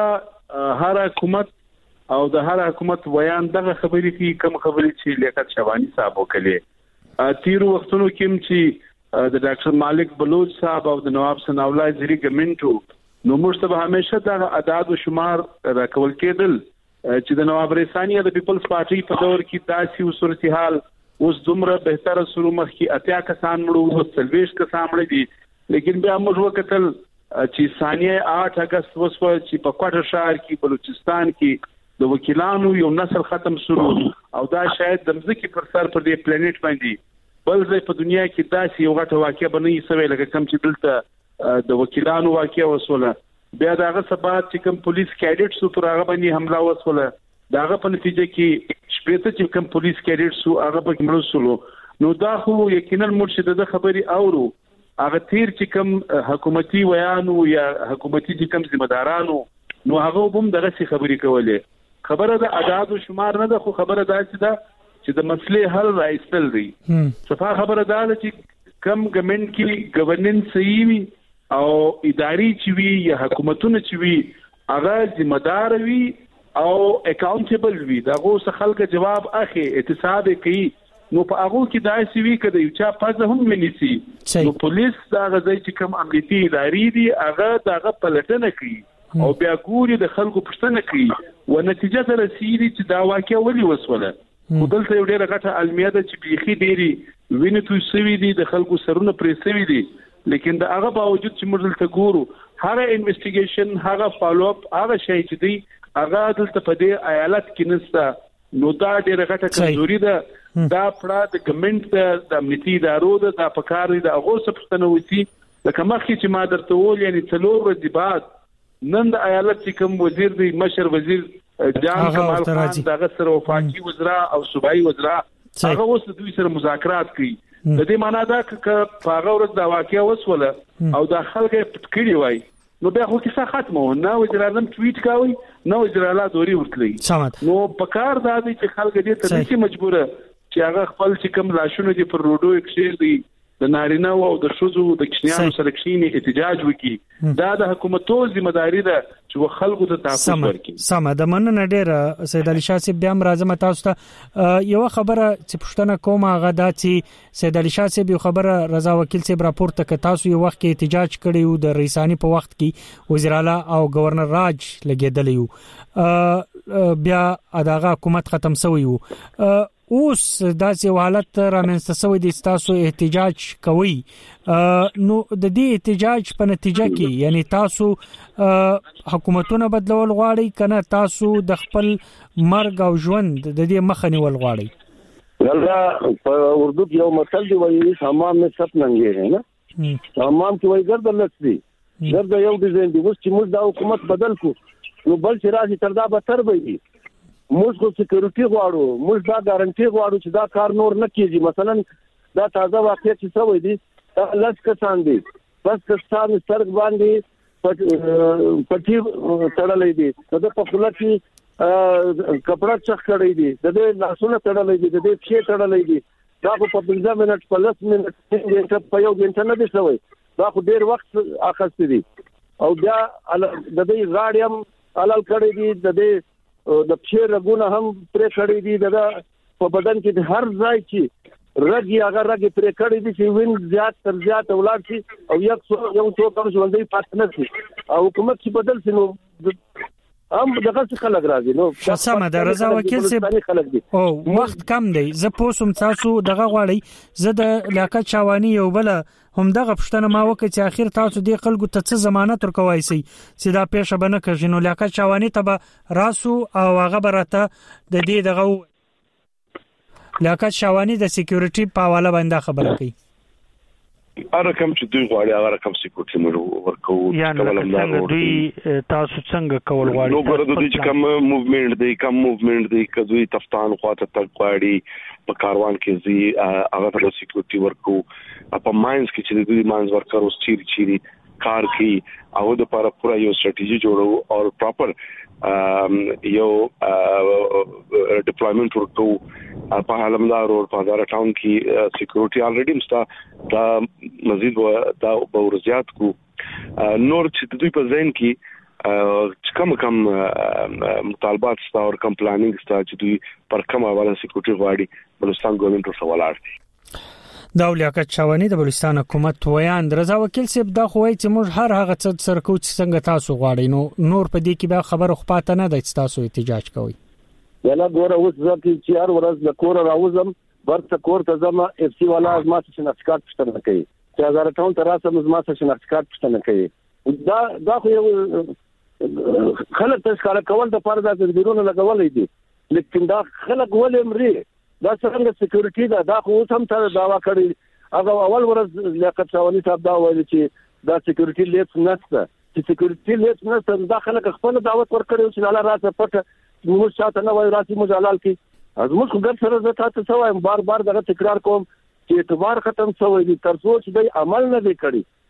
هر حکومت او د هر حکومت ویان دغه خبرې کې کم خبرې چې لیاقت شاوانی صاحب وکړي تیرو وختونو کې چې د ډاکټر مالک بلوچ صاحب او د نواب ثناء الله زری ګمنټو نو موږ ته همیشه د اعداد او شمار راکول کېدل چې د نواب رسانی د پیپلز پارټي په دور کې داسې صورتحال اوس دومره بهتره سره مخ کې اتیا کسان مړو او 30 کسان مړ دي لیکن بیا موږ وکتل چې ثانیه 8 اگست وسو چې په کوټه شهر کې بلوچستان کې د وکیلانو یو نسل ختم شروع او دا شاید د مځکې پر سر پر دې پلانټ باندې بل ځای په دنیا کې داسې یو غټه واقعه بنئ سوي لکه کوم چې دلته د وکیلانو واقعه وسوله بیا داغه سبات چې کوم پولیس کیډټ سو پر هغه باندې حمله وسوله داغه په نتیجه کې شپږ چې کوم پولیس کیډټ سو هغه په مرسلو نو دا خو یقینا مرشد د خبري اورو هغه تیر چې کوم حکومتي ویانو یا حکومتي چې کوم ذمہدارانو نو هغه هم دغه خبري کوله خبره د اعداد او شمار نه ده خو خبره ده چې د مسلې حل راځل دي صفه خبره ده چې کم ګمنټ کې ګورننس وي او اداري چې وي یا حکومتونه چې وي هغه ذمہدار وي او اکاونټیبل وي دغه څه خلک جواب اخی احتساب کوي نو په هغه کې داسې وی کده یو چا پزه هم منيسي نو پولیس دا غځي چې کوم امنیتي اداري دي هغه دغه پلټنه کوي او بیا ګوري د خلکو پښتنه کوي و نتیجه ته رسیدي چې دا واقعي ولي وسوله خودلته یو ډیره غټه علمیه ده چې بيخي ډيري وینې تو سوي دي د خلکو سرونه پرې سوي دي لیکن دا هغه باوجود چې موږ دلته ګورو هغه انویسټیګیشن هغه فالو اپ هغه شی چې دی هغه دلته په دې ایالت کې نسته نو دا ډیره غټه کمزوري ده دا پړه د ګورنمنت د امنیتي ادارو د پکار دي د هغه څه پښتنه وسی لکه مخکې چې ما درته وول یعنی څلور ورځې بعد نن د ایالت چې کوم وزیر دی مشر وزیر جان کمال خان دغه سره وفاقي وزرا او صوبایي وزرا هغه اوس دوی سره مذاکرات کوي د دې معنی دا چې په هغه ورځ دا واقعیا وسوله او د خلکو پټکړی وای نو بیا خو کیسه ختمه و نه وزیر اعظم ټویټ کاوه نو وزیر اعلی دوري ورتلی نو په کار دا دی چې خلک دې ته نشي مجبوره چې هغه خپل چې کوم لاشونه دي پر روډو اکشیر دي د نارینه او د شوزو د کشنیانو سره کښینی احتجاج وکي دا د حکومتو ذمہداري ده چې خلکو ته تحفظ ورکړي سم د مننه ډیر سید علي شاه صاحب بیا راځم تاسو ته یو خبره چې پښتنه کومه هغه دا چې سید علي شاه صاحب یو خبره رضا وکیل صاحب راپورته ک تاسو یو وخت کې احتجاج کړیو د رئیسانی په وخت کې وزیر اعلی او گورنر راج لګیدلیو بیا اداغه حکومت ختم شوی وو اوس داسې حالت رامنځته شوی د تاسو احتجاج کوي نو د دې احتجاج په نتیجه کې یعنی تاسو حکومتونه بدلول غواړي کنه تاسو د خپل مرګ او ژوند د دې مخه نیول غواړي ولدا په اردو کې یو مثال دی وایي حمام میں سب ننگے ہیں نا حمام کې وایي ګرد لڅ دی ګرد یو ډیزاین دی اوس چې موږ د حکومت بدل کو نو بل چې راځي تر دا به تر وي موږ کو سکیورټي غواړو موږ دا ګارانټي غواړو چې دا کار نور نه کیږي مثلا دا تازه واقعیت چې څه وایي دي لږ کسان دي بس کسان سرګ باندې پټي تړلې دي دا په خپل کې کپڑا چخ کړی دي د دې لاسونه تړلې دي د دې پښې تړلې دي دا په 15 منټ په 10 منټ کې په یو غنټه نه دي شوی دا خو ډیر وخت اخستې دي او بیا د دې غاړم علل کړی دي د دې د پښې رګونه هم پرې کړی دي د په بدن کې هر ځای چې رګي هغه رګي پرې کړی دي چې وین زیات تر زیات اولاد شي او یو څو کم ژوندۍ پاتې نه شي او حکومت چې بدل شي نو هم دغه خلک راځي نو شاسمه د رضا وکیل سي او وخت کم دی زه پوسم تاسو دغه غواړي زه د لیاقت شاوانی یو بل هم دغه پښتنه ما وکړه چې اخر تاسو د خلکو ته څه ضمانت ورکوي چې دا پیښه بنه کوي نو لیاقت شاوانی ته راسو او هغه برته د دې دغه لیاقت شاوانی د سکیورټي په حواله باندې خبره کوي رقم چې دوی غواړي هغه رقم سکیورټي موږ ورکو څنګه دوی تاسو څنګه کول غواړي نو ګورو دوی چې کوم موومېنټ دی کدوې تفتان خواته تک غواړي په کاروان کې زی هغه ته سکیورټي ورکو په ماینز کې چې دوی ماینز ورکر اوس چیرې کار کوي او د لپاره پورا یو ستراتیژي جوړو او پراپر یو ډیپلویمنت ورکو په علمدار او په هزار ټاون کې سکیورټي الریډي مستا دا مزید دا ورزيات کو نور چې دوی په ځین کې کم مطالبات ستا او کم پلانینګ ستا چې دوی پر کوم حواله سکیورټي غواړي بلوچستان ګورنمنت سره ولاړ دي دا لیاقت شاوانی د بلوچستان حکومت ویان رضا وکیل صاحب دا خو وایي چې موږ هر هغه څه سرکو چې څنګه تاسو غواړئ نو نور په دې کې به خبره خو پاتې نه ده چې تاسو احتجاج کوئ یلا ګوره اوس ځکه چې هر ورځ د کور راوځم ورته کور ته ځم اف سی والا ما څه شناخت پښتنه کوي چې هزار ټاون ته راسم ما څه شناخت پښتنه کوي دا خو یو خلک تشکار کول د پاره د تدبیرونو لګولې دي لیکن دا خلک ولې مري دا څنګه سکیورټي دا خو هم ته داوا کړی هغه اول ورځ لیاقت شاوانی صاحب دا وایي چې دا سکیورټي لیپس نشته چې سکیورټي لیپس نشته دا خلک خپل دعوت ورکړي چې الله راځه پټ موږ شاته نه وای راسي موږ حلال کی از موږ ګر سره زه تاسو سوای بار دغه تکرار کوم چې اعتبار ختم شوی دي تر څو چې دای عمل نه دی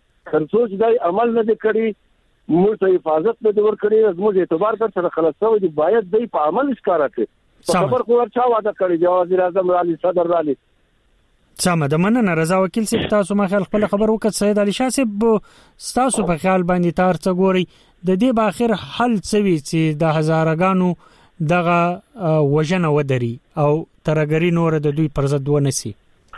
کړی موږ ته حفاظت نه ور کړی موږ اعتبار کر سره خلاص شوی دي باید دای په عمل ښکارا کړي خبر خو ورچا وعده کړی دی وزیر اعظم علي صدر علي سم د مننه رضا وکیل صاحب تاسو ما خپل خبر وکړ سید علي شاه صاحب تاسو په خیال باندې تار څه ګوري د دې باخر حل څوي چې د هزارګانو دغه وجنه ودري او ترګری نور د دوی پر ضد ونسی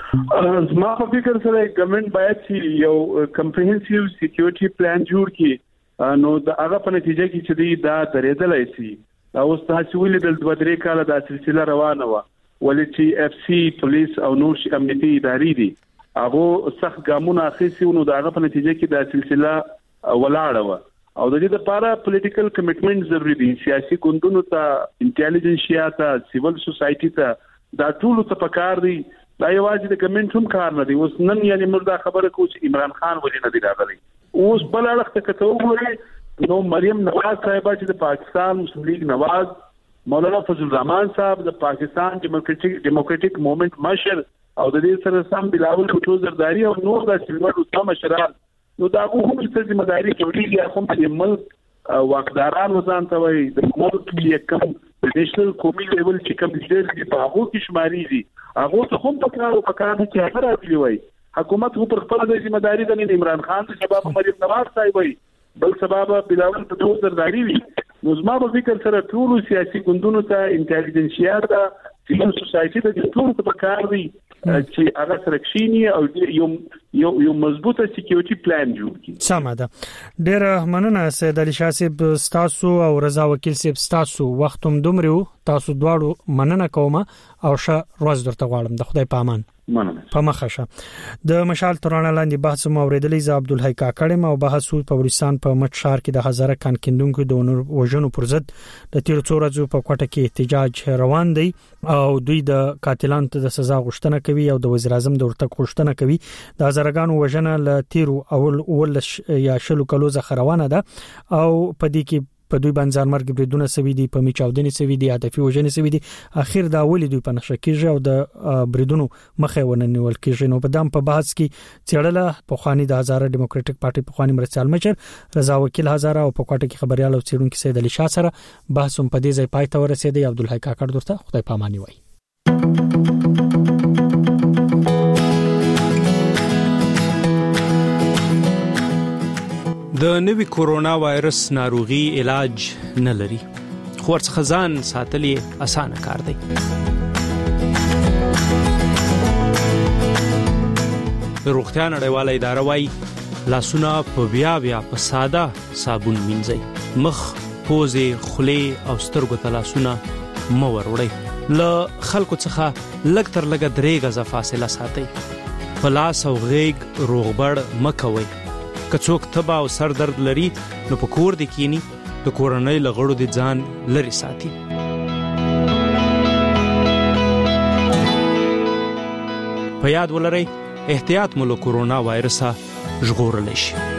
ما په فکر سره ګورنمنت باید چې یو کمپریهنسیو سکیورټي پلان جوړ کړي نو د هغه په نتیجه کې چې دا درېدلای شي او تاسو ولې د 2-3 کال د سلسله روانه و ولې چې اف سی پولیس او نور امنیتي ادارې دي هغه سخت ګامونه اخیستي نو دا هغه په نتیجه کې د سلسله ولاړه و او د دې لپاره پولیټیکل کمیټمنټ ضروری دي سیاسي ګوندونو ته انټيليجنسیا ته سیول سوسايټي ته دا ټول ته پکار دي دا یوازې د ګورنمنت هم کار نه دی اوس نن یعنی موږ دا خبره کوو چې عمران خان ولې نه دی راغلی اوس بل اړخ ته کته وګورئ نو مریم نواز صاحب چې د پاکستان مسلم لیگ نواز مولانا فضل الرحمن صاحب د پاکستان ډیموکراټیک موومېنټ مشر او د دې سره سم بلاول بھټو زرداری او نور د سیمه د مشران نو دا هم څه ذمہ داری کوي هم د ملک واقداران وزن ته وي د ملک کې کوم نېشنل قومي لیول چې کوم لیډر دی په هغه کې شماري دي هغه ته هم پکار دي چې هغه راځي وي حکومت پر خپل د ذمہ داری د عمران خان د شباب مریم نواز صاحب وي بل سبب بلاول بھټو زرداری وي نو زما په فکر سره ټول سیاسي ګوندونو ته انټيليجنسیا ته سیول سوسايټي ته ټول ته پکار دي چې هغه سره کښینی او یو مضبوطه سکیورټي پلان جوړ کړي سمه ده ډېر مننه سید علي شاه صاحب تاسو او رضا وکیل صاحب تاسو وختم دومره تاسو دواړو مننه کوم او ښه ورځ درته غواړم د خدای په امان په مخشه د مشال ترانه لاندې بحث مو اوریدلې ز عبدالحی کاکړم او بحث په بلوچستان په مټ شهر کې د هزاره کان کیندونکو د وژنو پر ضد د تیر څو ورځې په کوټه کې احتجاج روان دی او دوی د قاتلانو ته د سزا غوښتنه کوي او د وزیر اعظم د ورتګ غوښتنه کوي د هزارګانو وژنه ل تیرو اول یا شلو کلو ځخه روانه ده او په دې کې په دوی باندې مرګ بریدونه سوي دي په میچاودنې سوي دي هدفي وژنې سوي دي اخر دا ولې دوی په نشه کېږي او د بریدونو مخه وننول کېږي نو په دام په بحث کې چړله په خواني د هزاره ډیموکراټک پارټي په خواني مرسال مشر رضا وکیل هزاره او په کوټه کې خبريال او چیرونکو سید علي شاه سره بحث هم په دې ځای پای ته ورسېدی عبدالحی کاکړ درته خدای پاماني وای د نوي کورونا وایرس ناروغي علاج نه لري خو څخه ځان ساتلې اسانه کار دی روغتیا نړیواله اداره وايي لاسونه په بیا په ساده صابون مینځئ مخ پوزې خولې او سترګو ته لاسونه مه وروړئ. له خلکو څخه لږ تر لږه 3 غزه فاصله ساتئ. په لاس او غېږ روغبړ مه کوئ. که څوک تبه او سر درد لري نو په کور دې کینی، د کورنۍ له غړو دې ځان لرې ساتي. په یاد ولرئ احتیاط مو له کورونا وایرسه ژغورلی شي.